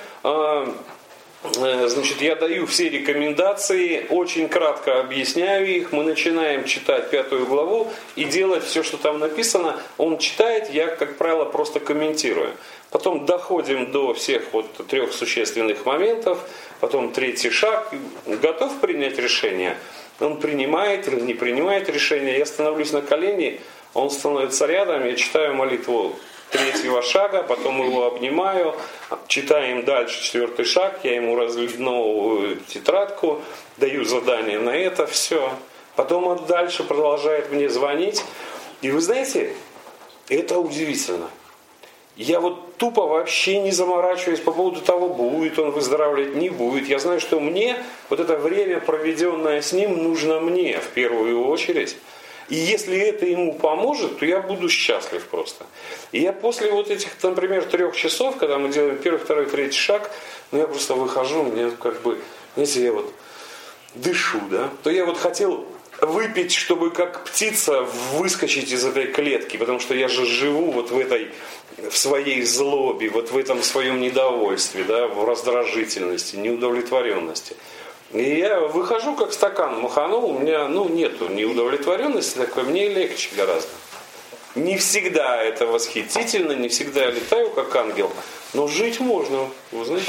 Значит, я даю все рекомендации, очень кратко объясняю их. Мы начинаем читать пятую главу и делать все, что там написано. Он читает, я, как правило, просто комментирую. Потом доходим до всех вот трех существенных моментов. Потом третий шаг. Готов принять решение? Он принимает или не принимает решение. Я становлюсь на колени, он становится рядом, я читаю молитву третьего шага, потом его обнимаю, читаем дальше четвертый шаг, я ему разлиновываю тетрадку, даю задание на это, все. Потом он дальше продолжает мне звонить. И вы знаете, это удивительно. Я вот тупо вообще не заморачиваюсь по поводу того, будет он выздоравливать, не будет. Я знаю, что мне вот это время, проведенное с ним, нужно мне в первую очередь. И если это ему поможет, то я буду счастлив просто. И я после вот этих, например, трех часов, когда мы делаем первый, второй, третий шаг, ну я просто выхожу, мне как бы, знаете, я вот дышу, да, то я вот хотел выпить, чтобы как птица выскочить из этой клетки, потому что я же живу вот в этой, в своей злобе, вот в этом своем недовольстве, да, в раздражительности, неудовлетворенности. И я выхожу как стакан маханул, у меня ну, нету неудовлетворенности такой, мне легче гораздо. Не всегда это восхитительно, не всегда я летаю как ангел, но жить можно, вы знаете.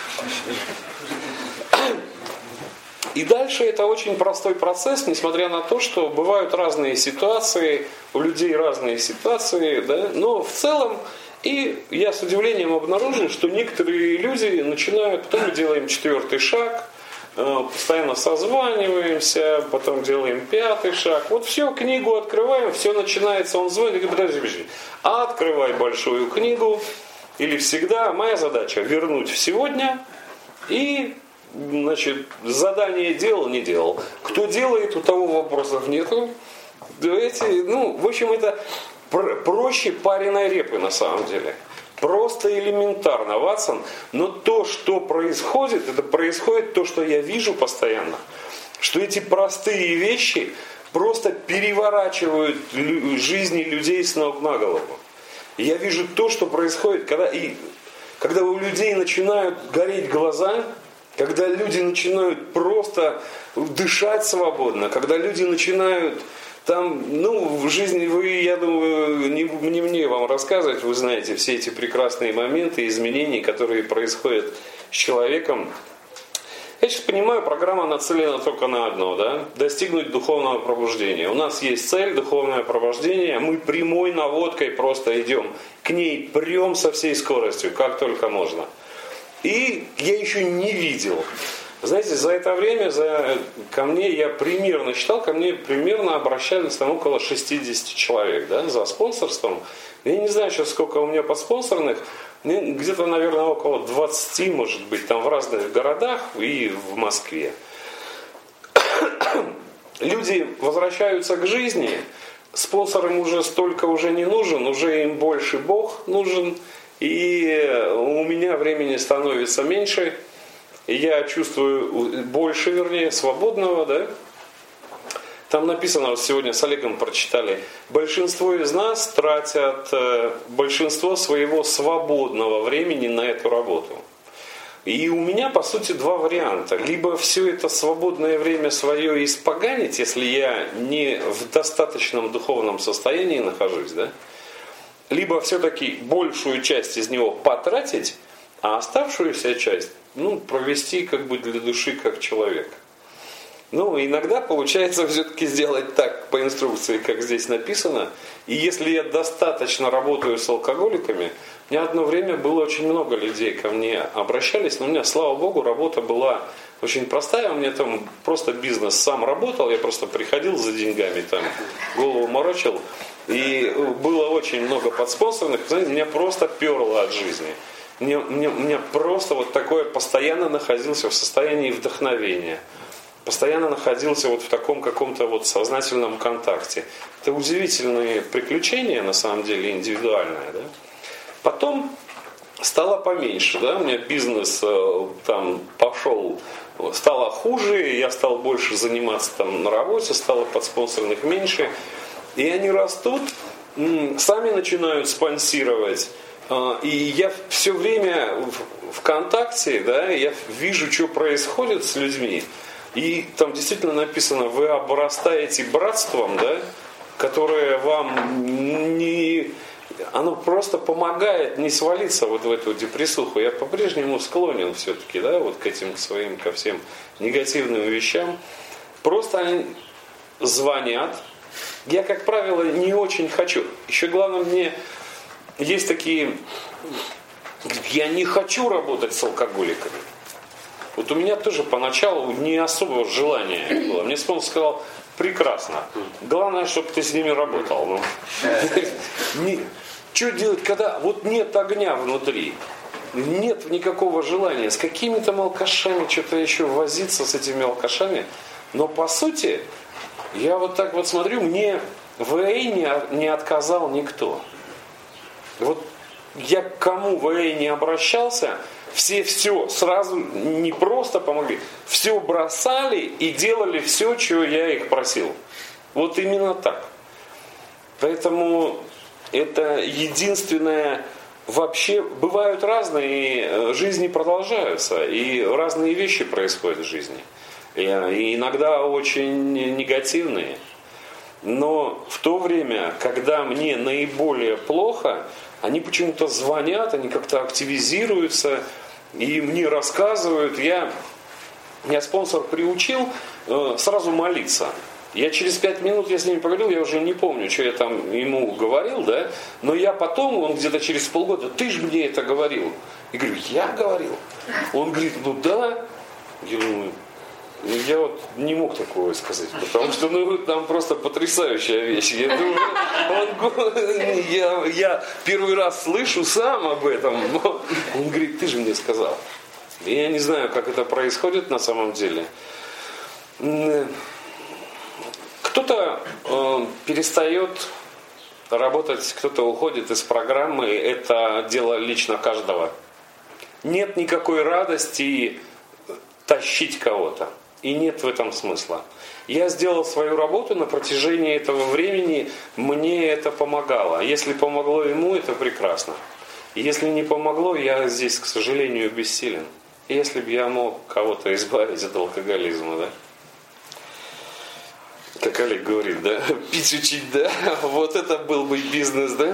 И дальше это очень простой процесс, несмотря на то, что бывают разные ситуации, у людей разные ситуации, да, но в целом, и я с удивлением обнаружил, что некоторые люди начинают, потом мы делаем четвертый шаг, постоянно созваниваемся, потом делаем пятый шаг. Вот все, книгу открываем, все начинается, он звонит, и говорит, подожди, подожди, открывай большую книгу, или всегда, моя задача вернуть в сегодня, и, значит, задание делал, не делал. Кто делает, у того вопросов нету. Давайте, ну, в общем, это проще пареной репы на самом деле. Просто элементарно, Ватсон. Но то, что происходит, это происходит то, что я вижу постоянно. Что эти простые вещи просто переворачивают жизни людей с ног на голову. И я вижу то, что происходит, когда, и, когда у людей начинают гореть глаза, когда люди начинают просто дышать свободно, когда люди начинают... Там, ну, в жизни вы, я думаю, не, не мне вам рассказывать, вы знаете все эти прекрасные моменты, изменений, которые происходят с человеком. Я сейчас понимаю, программа нацелена только на одно, да, достигнуть духовного пробуждения. У нас есть цель, духовное пробуждение, мы прямой наводкой просто идем, к ней прем со всей скоростью, как только можно. И я еще не видел. Знаете, за это время за, ко мне, я примерно считал, ко мне примерно обращались там около шестьдесят человек, да, за спонсорством. Я не знаю сейчас, сколько у меня подспонсорных, где-то, наверное, около двадцати, может быть, там в разных городах и в Москве. Люди возвращаются к жизни, спонсорам уже столько уже не нужен, уже им больше Бог нужен, и у меня времени становится меньше. Я чувствую больше, вернее, свободного, да? Там написано, вот сегодня с Олегом прочитали, большинство из нас тратят э, большинство своего свободного времени на эту работу. И у меня, по сути, два варианта. Либо все это свободное время свое испоганить, если я не в достаточном духовном состоянии нахожусь, да? Либо все-таки большую часть из него потратить, а оставшуюся часть ну, провести как бы для души как человек. Ну, иногда получается все-таки сделать так по инструкции, как здесь написано. И если я достаточно работаю с алкоголиками, у меня одно время было очень много людей ко мне обращались, но у меня, слава богу, работа была очень простая. У меня там просто бизнес сам работал, я просто приходил за деньгами, там голову морочил. И было очень много подспонсорных, знаете, меня просто перло от жизни. Мне, мне, мне просто вот такое, постоянно находился в состоянии вдохновения. Постоянно находился вот в таком каком-то вот сознательном контакте. Это удивительные приключения, на самом деле, индивидуальные. Да? Потом стало поменьше, да? У меня бизнес э, там пошел, стало хуже, я стал больше заниматься там на работе, стало подспонсорных меньше. И они растут, м, сами начинают спонсировать. Э, и я все время в, в контакте, да, я вижу, что происходит с людьми. И там действительно написано, вы обрастаете братством, да, которое вам не... Оно просто помогает не свалиться вот в эту депрессуху. Я по-прежнему склонен все-таки, да, вот к этим к своим, ко всем негативным вещам. Просто они звонят. Я, как правило, не очень хочу. Еще главное, мне есть такие... Я не хочу работать с алкоголиками. Вот у меня тоже поначалу не особого желания было. Мне спонсор сказал, прекрасно. Главное, чтобы ты с ними работал. Ну. Что делать, когда вот нет огня внутри? Нет никакого желания. С какими-то алкашами что-то еще возиться с этими алкашами. Но по сути, я вот так вот смотрю, мне в эй эй не, не отказал никто. Вот я к кому в эй эй не обращался, все все сразу не просто помогли, все бросали и делали все, что я их просил. Вот именно так. Поэтому это единственное, вообще бывают разные, жизни продолжаются, и разные вещи происходят в жизни. И иногда очень негативные. Но в то время, когда мне наиболее плохо, они почему-то звонят, они как-то активизируются и мне рассказывают. Я, меня спонсор приучил э, сразу молиться. Я через пять минут, я с ними поговорил, я уже не помню, что я там ему говорил, да, но я потом, он где-то через полгода, ты же мне это говорил. Я говорю, я говорил? Он говорит, ну да. Я думаю, ну, я вот не мог такого сказать, потому что ну, там просто потрясающая вещь. Я думаю, он, я, я первый раз слышу сам об этом, но он говорит, ты же мне сказал. Я не знаю, как это происходит на самом деле. Кто-то э, перестает работать, кто-то уходит из программы, это дело лично каждого. Нет никакой радости тащить кого-то. И нет в этом смысла. Я сделал свою работу на протяжении этого времени, мне это помогало. Если помогло ему, это прекрасно. Если не помогло, я здесь, к сожалению, бессилен. Если бы я мог кого-то избавить от алкоголизма, да? Как Олег говорит, да? Пить учить, да? Вот это был бы бизнес, да?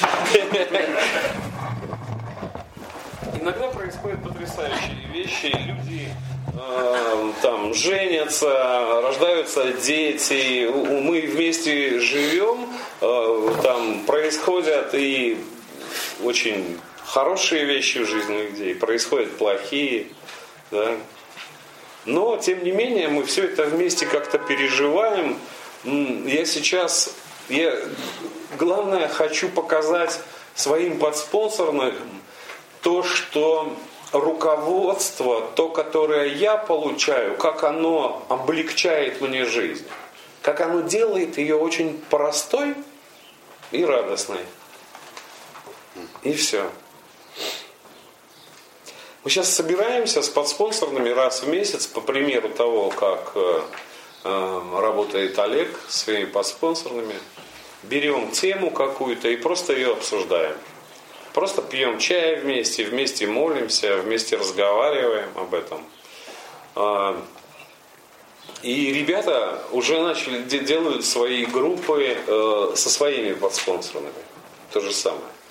Иногда происходят потрясающие вещи, люди э, там женятся, рождаются дети, мы вместе живем, э, там происходят и очень хорошие вещи в жизни людей, происходят плохие, да. Но, тем не менее, мы все это вместе как-то переживаем. Я сейчас, я, главное, хочу показать своим подспонсорным то, что руководство, то, которое я получаю, как оно облегчает мне жизнь. Как оно делает ее очень простой и радостной. И все. Мы сейчас собираемся с подспонсорными раз в месяц, по примеру того, как э, э, работает Олег с своими подспонсорными. Берем тему какую-то и просто ее обсуждаем. Просто пьем чай вместе, вместе молимся, вместе разговариваем об этом. Э, и ребята уже начали, делают свои группы э, со своими подспонсорами. То же самое.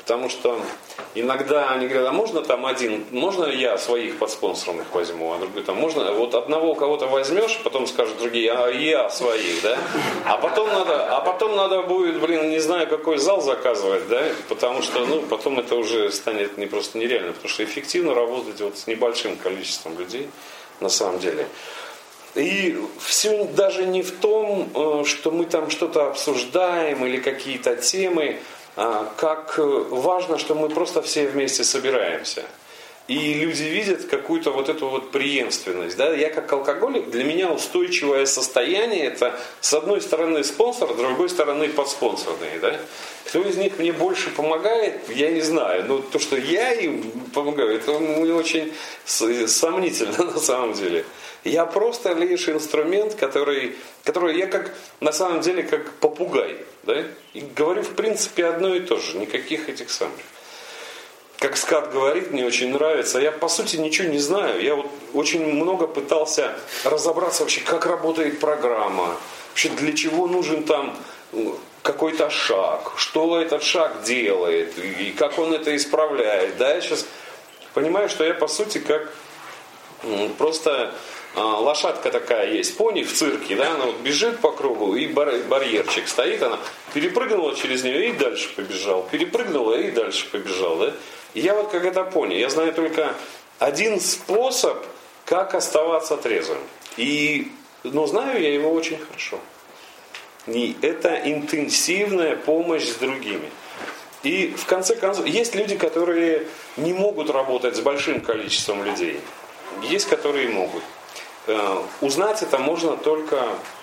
Потому что иногда они говорят, а можно там один, можно я своих подспонсорных возьму, а другой там, можно, вот одного кого-то возьмешь, потом скажут другие, а я своих, да, а потом надо, а потом надо будет, блин, не знаю, какой зал заказывать, да, потому что, ну, потом это уже станет не просто нереально, потому что эффективно работать вот с небольшим количеством людей, на самом деле. И все даже не в том, что мы там что-то обсуждаем или какие-то темы, как важно, что мы просто все вместе собираемся. И люди видят какую-то вот эту вот преемственность. Да? Я как алкоголик, для меня устойчивое состояние это с одной стороны спонсор, с другой стороны подспонсорные. Да? Кто из них мне больше помогает, я не знаю. Но то, что я им помогаю, это не очень сомнительно на самом деле. Я просто лишь инструмент, который, который я как на самом деле как попугай. Да? И говорю в принципе одно и то же, никаких этих самых. Как Скат говорит, мне очень нравится, я по сути ничего не знаю, я вот очень много пытался разобраться вообще, как работает программа, вообще для чего нужен там какой-то шаг, что этот шаг делает, и как он это исправляет. Да? Я сейчас понимаю, что я по сути как просто... Лошадка такая есть, пони в цирке, да, она вот бежит по кругу, и бар- барьерчик стоит, она перепрыгнула через нее и дальше побежал, перепрыгнула и дальше побежал, да. И я вот как это пони, я знаю только один способ, как оставаться трезвым. И, но знаю я его очень хорошо. И это интенсивная помощь с другими. И в конце концов, есть люди, которые не могут работать с большим количеством людей, есть, которые могут. Узнать это можно только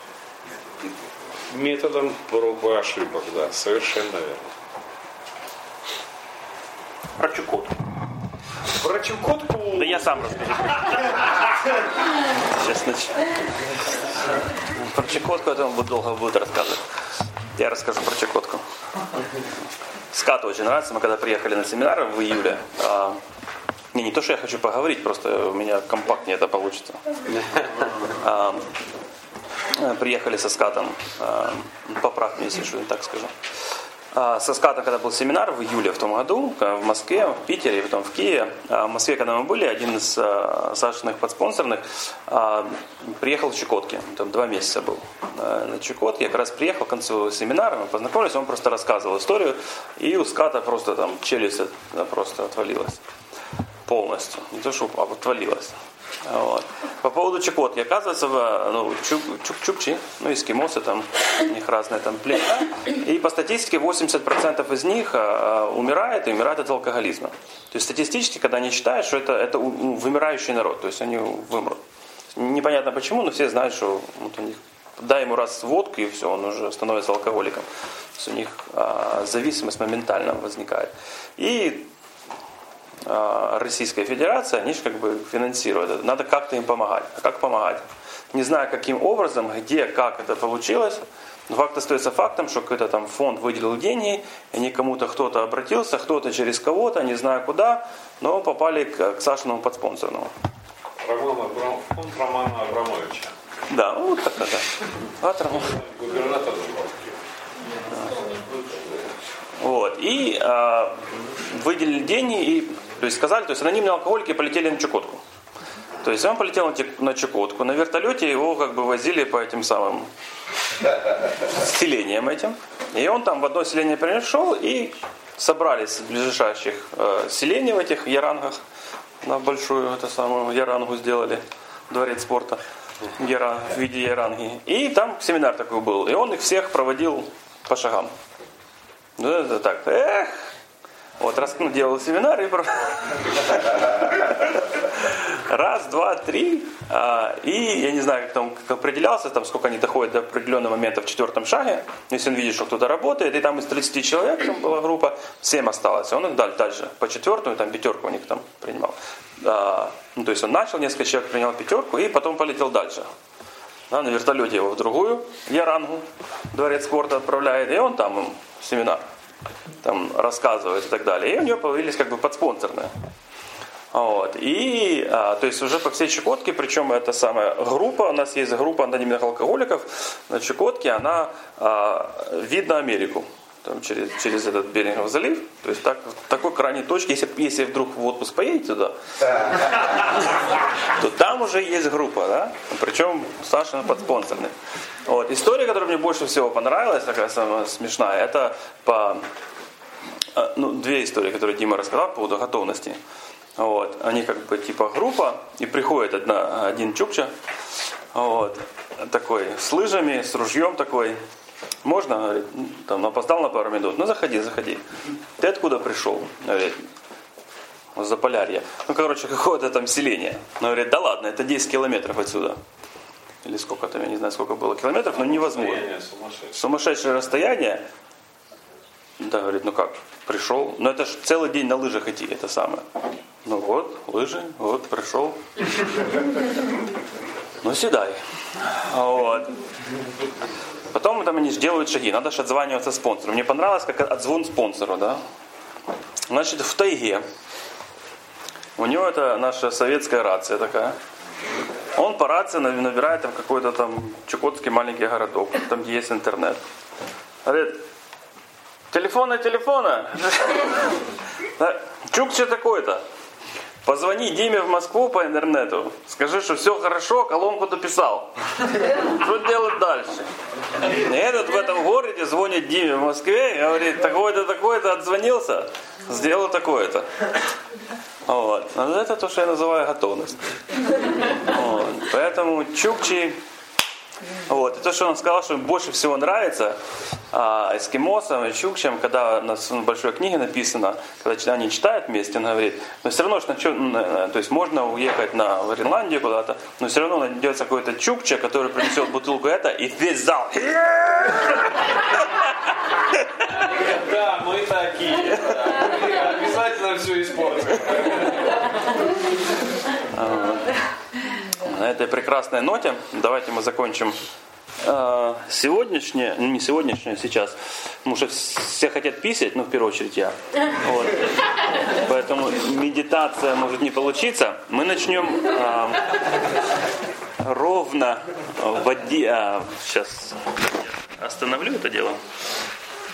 методом проб и ошибок, да, совершенно верно. Про Чукотку. Про Чукотку... Да я сам расскажу. Сейчас начну. Про Чукотку это он долго будет рассказывать. Я расскажу про Чукотку. Скату очень нравится. Мы когда приехали на семинар в июле, Не, не то, что я хочу поговорить, просто у меня компактнее это получится. А, приехали со Скатом, а, поправь меня, если что, не так скажу. А, со Скатом, когда был семинар в июле в том году, в Москве, в Питере, и потом в Киеве. А в Москве, когда мы были, один из а, Сашиных подспонсорных а, приехал в Чукотке. Там два месяца был а, на Чукотке. Я как раз приехал к концу семинара, мы познакомились, он просто рассказывал историю, и у Ската просто там челюсть просто отвалилась. Полностью. Не то, что отвалилось. Вот. По поводу Чукотки. Оказывается, в, ну, чук, чук-чукчи, ну, эскимосы, там, у них разные там племена. И по статистике восемьдесят процентов из них а, умирает, и умирает от алкоголизма. То есть статистически, когда они считают, что это, это ну, вымирающий народ, то есть они вымрут. Непонятно почему, но все знают, что вот у них, дай ему раз водку, и все, он уже становится алкоголиком. То есть у них а, зависимость моментально возникает. И Российская Федерация, они же как бы финансируют это. Надо как-то им помогать. А как помогать? Не знаю, каким образом, где, как это получилось. Но факт остается фактом, что какой-то там фонд выделил деньги, и они кому-то кто-то обратился, кто-то через кого-то, не знаю куда, но попали к, к Сашиному подспонсорному. Роман Абрам... Фонд Романа Абрамовича. Да, вот так это. От Романа. Губернатор. Вот. И а, выделили деньги и то есть сказали, то есть анонимные алкоголики полетели на Чукотку. То есть он полетел на Чукотку, на вертолете его как бы возили по этим самым селениям этим. И он там в одно селение пришел, и собрались ближайших э, селений в этих ярангах. На большую эту самую ярангу сделали, дворец спорта яра, в виде яранги. И там семинар такой был. И он их всех проводил по шагам. Ну это так, эх. Вот раз ну, делал семинар и раз, два, три, а, и я не знаю, как там как определялся, там сколько они доходят до определенного момента в четвертом шаге. Если он видит, что кто-то работает, и там из тридцати человек там была группа, семь осталось, он их дальше, дальше по четвертую, там пятерку у них там принимал. А, ну, то есть он начал, несколько человек принял пятерку, и потом полетел дальше. Да, на вертолете его в другую ярангу, дворец спорта отправляет, и он там им семинар там рассказывает и так далее. И у него появились как бы подспонсорные. Вот. И, а, то есть уже по всей Чукотке, причем это самая группа, у нас есть группа анонимных алкоголиков на Чукотке, она а, видно Америку. там, через, через этот Берингов залив. То есть так, в такой крайней точке, если, если вдруг в отпуск поедете туда, то там уже есть группа, да? Причем Сашина подспонсорная. Вот. История, которая мне больше всего понравилась, такая самая смешная, это по ну, две истории, которые Дима рассказал по поводу готовности. Вот. Они как бы типа группа, и приходит одна, один чукча, вот, такой, с лыжами, с ружьем такой. Можно, говорит, там, опоздал на пару минут. Ну, заходи, заходи. Ты откуда пришел? Говорит, с Заполярья. Ну, короче, какое-то там селение. Он говорит, да ладно, это десять километров отсюда. Или сколько там, я не знаю, сколько было километров, но невозможно. Сумасшедшее. Сумасшедшее расстояние. Да, говорит, ну как, пришел. Ну, это же целый день на лыжах идти, это самое. Ну вот, лыжи, вот, пришел. Ну, седай. Вот. Потом там они же делают шаги. Надо же отзваниваться спонсору. Мне понравилось, как отзвон спонсору, да. Значит, в тайге. У него это наша советская рация такая. Он по рации набирает там какой-то там чукотский маленький городок, там где есть интернет. Говорит, телефона, телефона. Чукче такой-то. Позвони Диме в Москву по интернету. Скажи, что все хорошо, колонку дописал. Что делать дальше? И этот в этом городе звонит Диме в Москве и говорит, такой-то, такой-то отзвонился, сделал такое-то. Вот. Это то, что я называю готовность. Вот. Поэтому чукчи. Вот. И то, что он сказал, что больше всего нравится а, эскимосам и чукчам, когда у нас в большой книге написано, когда они читают вместе, он говорит, но все равно, что, то есть можно уехать на, в Гренландию куда-то, но все равно найдется какой-то чукча, который принесет бутылку это, и весь зал. Да, мы такие. Обязательно все испортим. На этой прекрасной ноте давайте мы закончим э, сегодняшнее, ну не сегодняшнее, сейчас, потому что все хотят писать, ну в первую очередь я. Вот. Поэтому медитация может не получиться. Мы начнем э, ровно в воде. А, сейчас остановлю это дело.